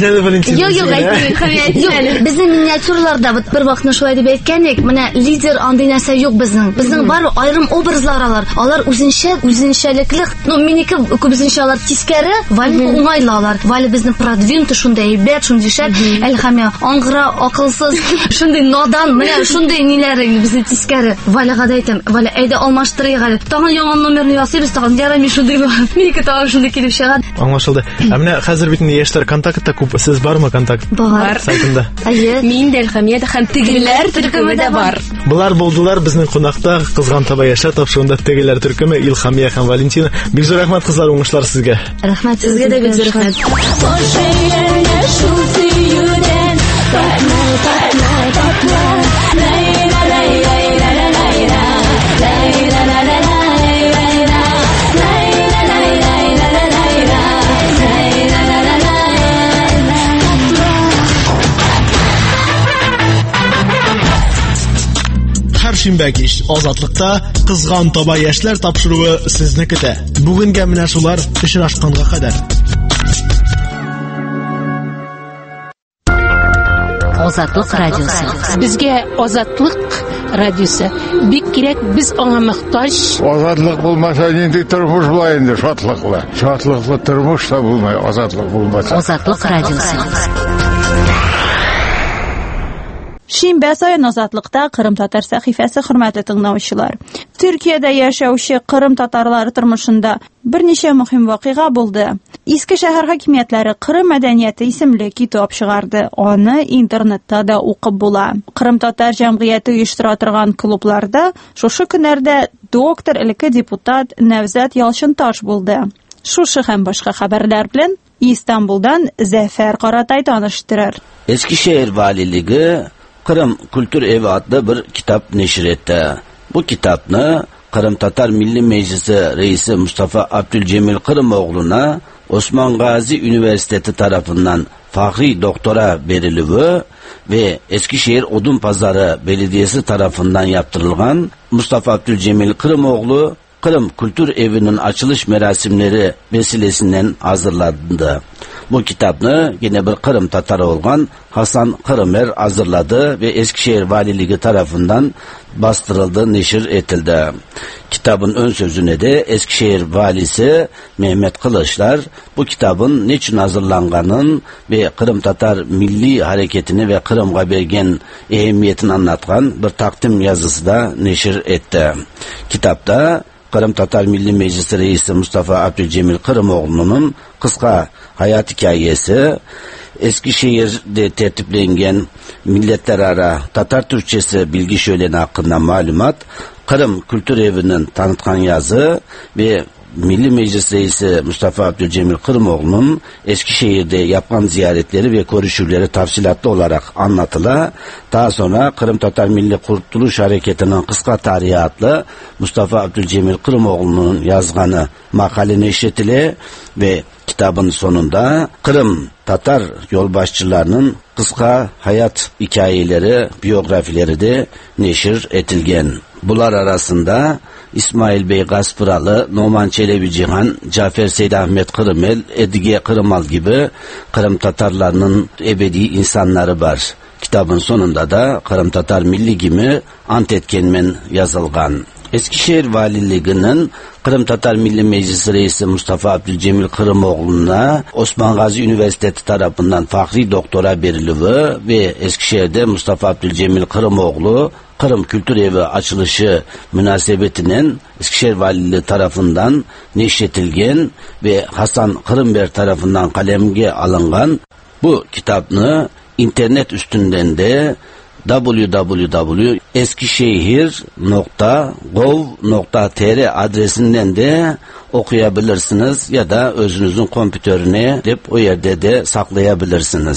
Юк, безнең миниатюрларда бер вакытны шулай дип әйткәнек. Менә лидер андый нәрсә юк безнең. Безнең бар айрым образлар алар. Алар үзенчәлекле. Минеке күбесенчә алар тискәре, Валя уңайлалар. Валя безнең продвинутый шундай әйбәт, шундый шәп, Илхамия аңгыра, акылсыз, шундый надан, менә шундый ниләр безнең тискәре. Валяга да әйтәм, Валя әйдә алмаштырыйк әле. Тагын яңа номерны ясыйбыз, тагын ярый шундый. Минеке тагын шундый килеп чыга. Аңлашылды. Менә хәзер бит инде яшьләр контактта күп. Сез бармы контакт? Бар. Сайтында. Мин дә Илхамиядә һәм тегеләр төркеме дә бар. Булар булдылар безнең кунакта кызган таба яшьләр тапшыруында тегеләр төркеме Илхамия һәм Валентина. Бик зур рәхмәт кызлар, уңышлар сезгә. Рәхмәт сезгә дә бик зур рәхмәт. Шимбә кич Азатлыкта кызган таба яшьләр тапшыруы сезне көтә. Бүгенгә менә шулар очрашканга кадәр. Азатлык радиосы. Безгә Азатлык радиосы бик кирәк, без аңа мохтаҗ. Азатлык булмаса нинди тормыш була инде, шатлыклы. Шатлыклы тормыш та булмай, азатлык булмаса. Азатлык радиосы. Шимбә саен Азатлыкта Кырым татар сәхифәсе хөрмәтле тыңлаучылар. Төркиядә яшәүче Кырым татарлары тормышында берничә мөһим вакыйга булды. Иске шәһәр хакимиятләре Кырым мәдәнияте исемле китап чыгарды. Аны интернетта да укып була. Кырым татар җәмгыяте оештыра торган клубларда шушы көннәрдә доктор, элекке депутат Нәвзәт Ялчынташ булды. Шушы һәм башка хәбәрләр белән Истанбулдан Зәфәр Каратай таныштырыр. Eskişehir Valiliği Kırım Kültür Evi adlı bir kitap neşir etti. Bu kitapını Kırım Tatar Milli Meclisi Reisi Mustafa Abdülcemil Kırımoğlu'na Osman Gazi Üniversitesi tarafından fahri doktora verilivi ve Eskişehir Odunpazarı Belediyesi tarafından yaptırılgan Mustafa Abdülcemil Kırımoğlu Kırım Kültür Evi'nin açılış merasimleri vesilesinden hazırlandı. Bu kitabını yine bir Kırım Tatarı olan Hasan Kırımer hazırladı ve Eskişehir Valiliği tarafından bastırıldı, neşir edildi. Kitabın ön sözüne de Eskişehir Valisi Mehmet Kılıçlar bu kitabın niçin hazırlanganın ve Kırım Tatar milli hareketini ve Kırım'a vergen ehemmiyetini anlatan bir takdim yazısı da neşir etti. Kitapta Kırım Tatar Milli Meclisi Reisi Mustafa Abdülcemil Kırımoğlu'nun kısa hayat hikayesi, Eskişehir'de tertiplengen milletlerara Tatar Türkçesi bilgi şöleni hakkında malumat, Kırım Kültür Evi'nin tanıtkan yazı ve Milli Meclis Reisi Mustafa Abdülcemil Kırımoğlu'nun Eskişehir'de yapılan ziyaretleri ve görüşüleri tafsilatlı olarak anlatıla, daha sonra Kırım Tatar Milli Kurtuluş Hareketi'nin kısa tarihi adlı Mustafa Abdülcemil Kırımoğlu'nun yazganı makale neşretili ve kitabın sonunda Kırım Tatar yolbaşçılarının kısa hayat hikayeleri, biyografileri de neşir edilgen. Bular arasında İsmail Bey Gaspıralı, Noman Çelebi Cihan, Cafer Seyyid Ahmet Kırımel, Edige Kırımal gibi Kırım Tatarlarının ebedi insanları var. Kitabın sonunda da Kırım Tatar Milli gibi ant etkenmen yazılgan. Eskişehir Valiliği'nin Kırım Tatar Milli Meclisi Reisi Mustafa Abdülcemil Kırımoğlu'na Osman Gazi Üniversitesi tarafından fahri doktora verilivi ve Eskişehir'de Mustafa Abdülcemil Kırımoğlu Kırım Kültür Evi açılışı münasebetinin Eskişehir Valiliği tarafından neşretilgen ve Hasan Kırımber tarafından kalemge alıngan bu kitabını internet üstünden de www.eskişehir.gov.tr adresinden de okuyabilirsiniz ya da özünüzün kompütörüne gidip o yerde de saklayabilirsiniz.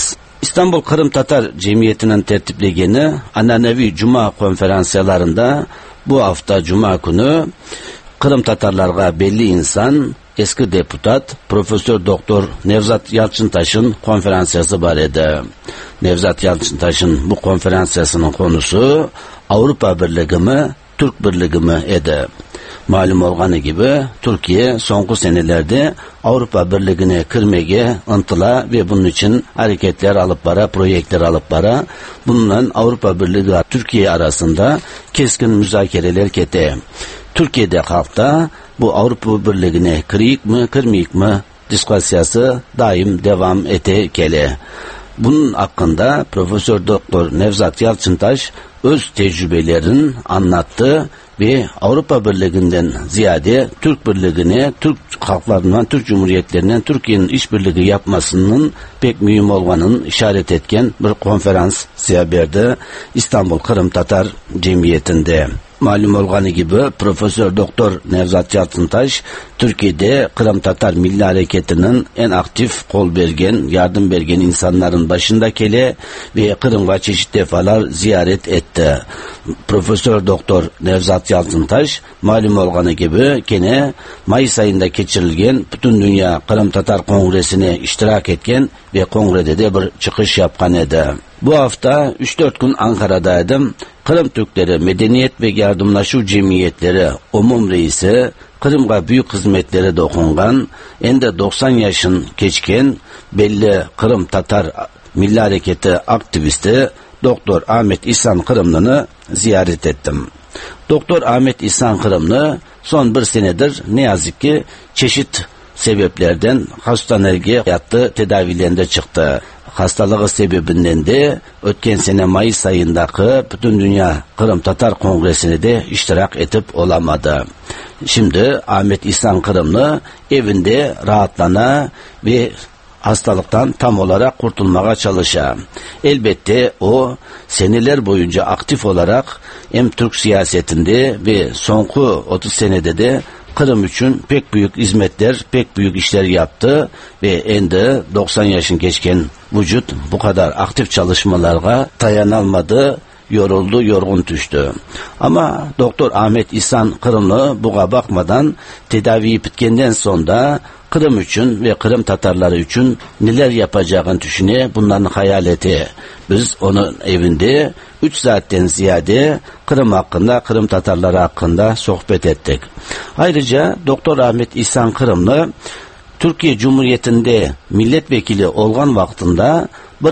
İstanbul Kırım Tatar Cemiyeti'nin tertiplegeni ananevi Cuma konferansiyalarında bu hafta Cuma günü Kırım Tatarlarga belli insan, eski deputat Profesör Doktor Nevzat Yalçıntaş'ın konferansiyası var idi. Nevzat Yalçıntaş'ın bu konferansiyasının konusu Avrupa Birliği mi, Türk Birliği mi idi. Malum olganı gibi Türkiye sonku senelerde Avrupa Birliği'ne kirmege ıntıla ve bunun için hareketler alıp bara, projeler alıp bara. Bununla Avrupa Birliği ve Türkiye arasında keskin müzakereler kete. Türkiye'de halkta bu Avrupa Birliği'ne kiriyik mi, kirmeyik mi diskusyası daim devam ete kele. Bunun hakkında Profesör Doktor Nevzat Yalçıntaş öz tecrübelerini anlattı ve Avrupa Birliği'nden ziyade Türk Birliği'ne, Türk halklarından, Türk Cumhuriyetlerinden Türkiye'nin işbirliği yapmasının pek mühim olganın işaret etken bir konferans verdi İstanbul Kırım Tatar Cemiyeti'nde. Malum olganı gibi Profesör Doktor Nevzat Yalçıntaş Türkiye'de Kırım Tatar Milli Hareketi'nin en aktif kol bergen, yardım bergen insanların başında kele ve Kırım'a çeşitli defalar ziyaret etti. Profesör Doktor Nevzat Yalçıntaş malum olganı gibi gene Mayıs ayında geçirilgen bütün dünya Kırım Tatar Kongresi'ne iştirak etken ve kongrede de bir çıkış yapkan edi. Bu hafta 3-4 gün Ankara'daydım. Kırım Türkleri Medeniyet ve Yardımlaşu Cemiyetleri Umum Reisi, Kırım'a büyük hizmetleri dokungan, ende 90 yaşın geçken belli Kırım Tatar Milli Hareketi aktivisti Doktor Ahmet İhsan Kırımlı'nı ziyaret ettim. Doktor Ahmet İhsan Kırımlı son bir senedir ne yazık ki çeşit sebeplerden hastaneye yattı, tedavilerinde çıktı. Hastalığı sebebinden de ötken sene Mayıs ayındaki bütün dünya Kırım Tatar Kongresi'ne de iştirak edip olamadı. Şimdi Ahmet İhsan Kırımlı evinde rahatlana ve hastalıktan tam olarak kurtulmaya çalışa. Elbette o seneler boyunca aktif olarak hem Türk siyasetinde ve sonku 30 senede de Kırım için pek büyük hizmetler, pek büyük işler yaptı ve ende 90 yaşın geçken vücut bu kadar aktif çalışmalara dayanamadı, yoruldu, yorgun düştü. Ama Doktor Ahmet İhsan Kırımlı buğa bakmadan tedaviyi bitkenden sonra Kırım için ve Kırım Tatarları için neler yapacağını düşüne, bunların hayal etti. Biz onun evinde 3 saatten ziyade Kırım hakkında, Kırım Tatarları hakkında sohbet ettik. Ayrıca Doktor Ahmet İhsan Kırımlı Türkiye Cumhuriyeti'nde milletvekili olgan vaktinde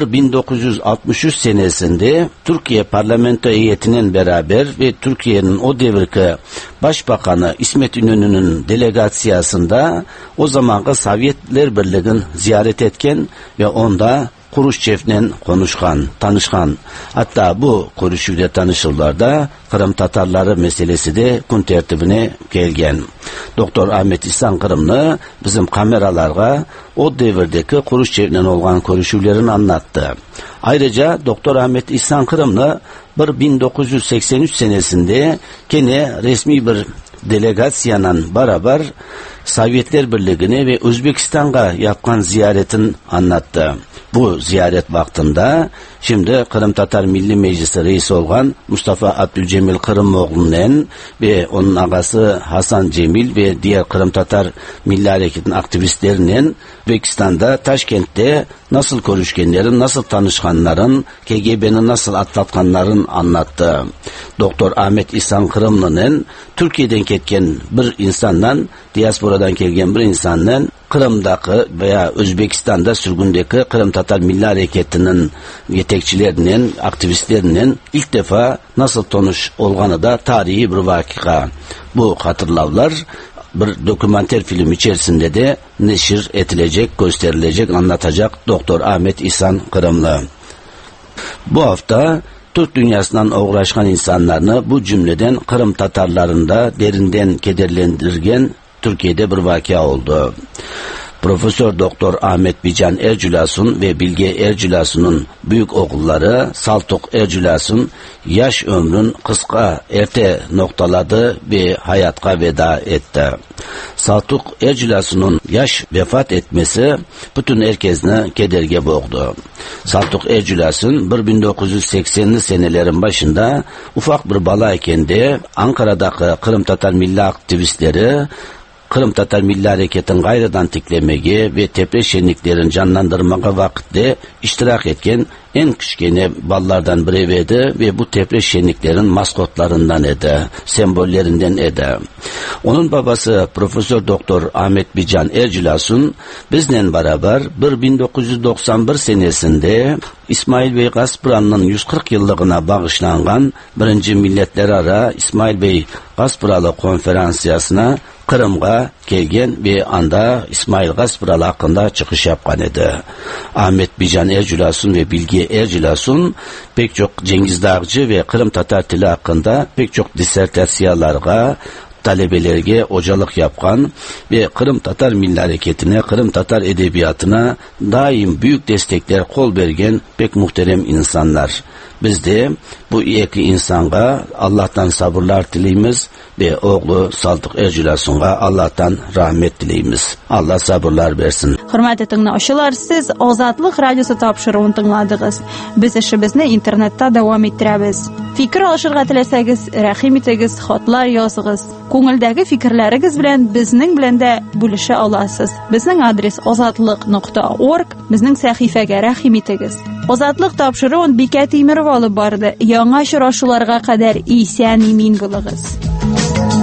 1963 senesinde Türkiye Parlamento heyetinin beraber ve Türkiye'nin o devirki Başbakanı İsmet İnönü'nün delegasyasında o zamanki Sovyetler Birliği'ni ziyaret etken ve onda Kuruşçev'le konuşkan, tanışkan. Hatta bu Kuruşçev'le tanışırlarda Kırım Tatarları meselesi de gün tertibine gelgen. Doktor Ahmet İhsan Kırımlı bizim kameralarga o devirdeki Kuruşçev'le olan Kuruşçev'lerini anlattı. Ayrıca Doktor Ahmet İhsan Kırımlı 1983 senesinde gene resmi bir delegasyanla beraber Sovyetler Birliği'ne ve Özbekistan'a yapkan ziyaretin anlattı. Bu ziyaret vaktinde şimdi Kırım Tatar Milli Meclisi reisi olan Mustafa Abdülcemil Kırımoğlu'nun ve onun ağası Hasan Cemil ve diğer Kırım Tatar Milli Hareketi'nin aktivistlerinin Özbekistan'da Taşkent'te nasıl görüşkenlerin, nasıl tanışkanların, KGB'nin nasıl atlatkanların anlattı. Doktor Ahmet İhsan Kırımlı'nın Türkiye'den ketken bir insandan, diasporadan kelgen bir insandan Kırım'daki veya Özbekistan'da sürgündeki Kırım Tatar Milli Hareketi'nin yetekçilerinin, aktivistlerinin ilk defa nasıl tanış olganı da tarihi bir vakika. Bu hatırlavlar bir dokümanter film içerisinde de neşir edilecek, gösterilecek, anlatacak Doktor Ahmet İhsan Kırımlı. Bu hafta Türk dünyasından uğraşan insanlarını bu cümleden Kırım Tatarlarında derinden kederlendirgen Türkiye'de bir vakia oldu. Profesör Doktor Ahmet Bican Ercülasun ve Bilge Ercülasun'un büyük oğulları Saltuk Ercülasun yaş ömrün kısa erte noktaladı ve hayatka veda etti. Saltuk Ercülasun'un yaş vefat etmesi bütün herkesine kederge boğdu. Saltuk Ercülasun 1980'li senelerin başında ufak bir balayken de Ankara'daki Kırım Tatar milli aktivistleri Kırım Tatar Milli Hareket'in gayradan tiklemegi ve tepre şenliklerin canlandırmaga vakitte iştirak etken en küçükene ballardan biri edi ve bu tepre şenliklerin maskotlarından edi, sembollerinden edi. Onun babası Profesör Doktor Ahmet Bican Ercülasun bizle beraber 1991 senesinde İsmail Bey Gaspıran'ın 140 yıllığına bağışlangan 1. Milletlerara İsmail Bey Gaspıralı konferansiyasına Kırım'a kelgen ve anda İsmail Gaspıral hakkında çıkış yapkan edi. Ahmet Bican Ercülasun ve Bilge Ercülasun pek çok Cengiz Dağcı ve Kırım Tatar tili hakkında pek çok disertasiyalarga, talebelerge hocalık yapkan ve Kırım Tatar Milli Hareketi'ne, Kırım Tatar edebiyatına daim büyük destekler kol bergen pek muhterem insanlar. Biz de bu iki insanga Allah'tan sabırlar dileyimiz ve oğlu Saltuk Ercülasun'a Allah'tan rahmet dileyimiz. Allah sabırlar versin. Hürmetli dinləyicilər, siz Azadlıq Radiosu tapşırığını dinlədiniz. Biz işimizni internetdə davam etdirəmiz. Fikir alışırğa tilesəgiz, rəhim etəgiz, xatlar yazığız. Көңелдәге fikirləriniz белән безнең белән дә бүлешә аласыз. Безнең адрес azadlyk.org, безнең сәхифәгә рәхим итегез. Азатлык тапшыруын Бикә Тимерова алып барды. Яңа очрашуларга кадәр исән-имин булыгыз.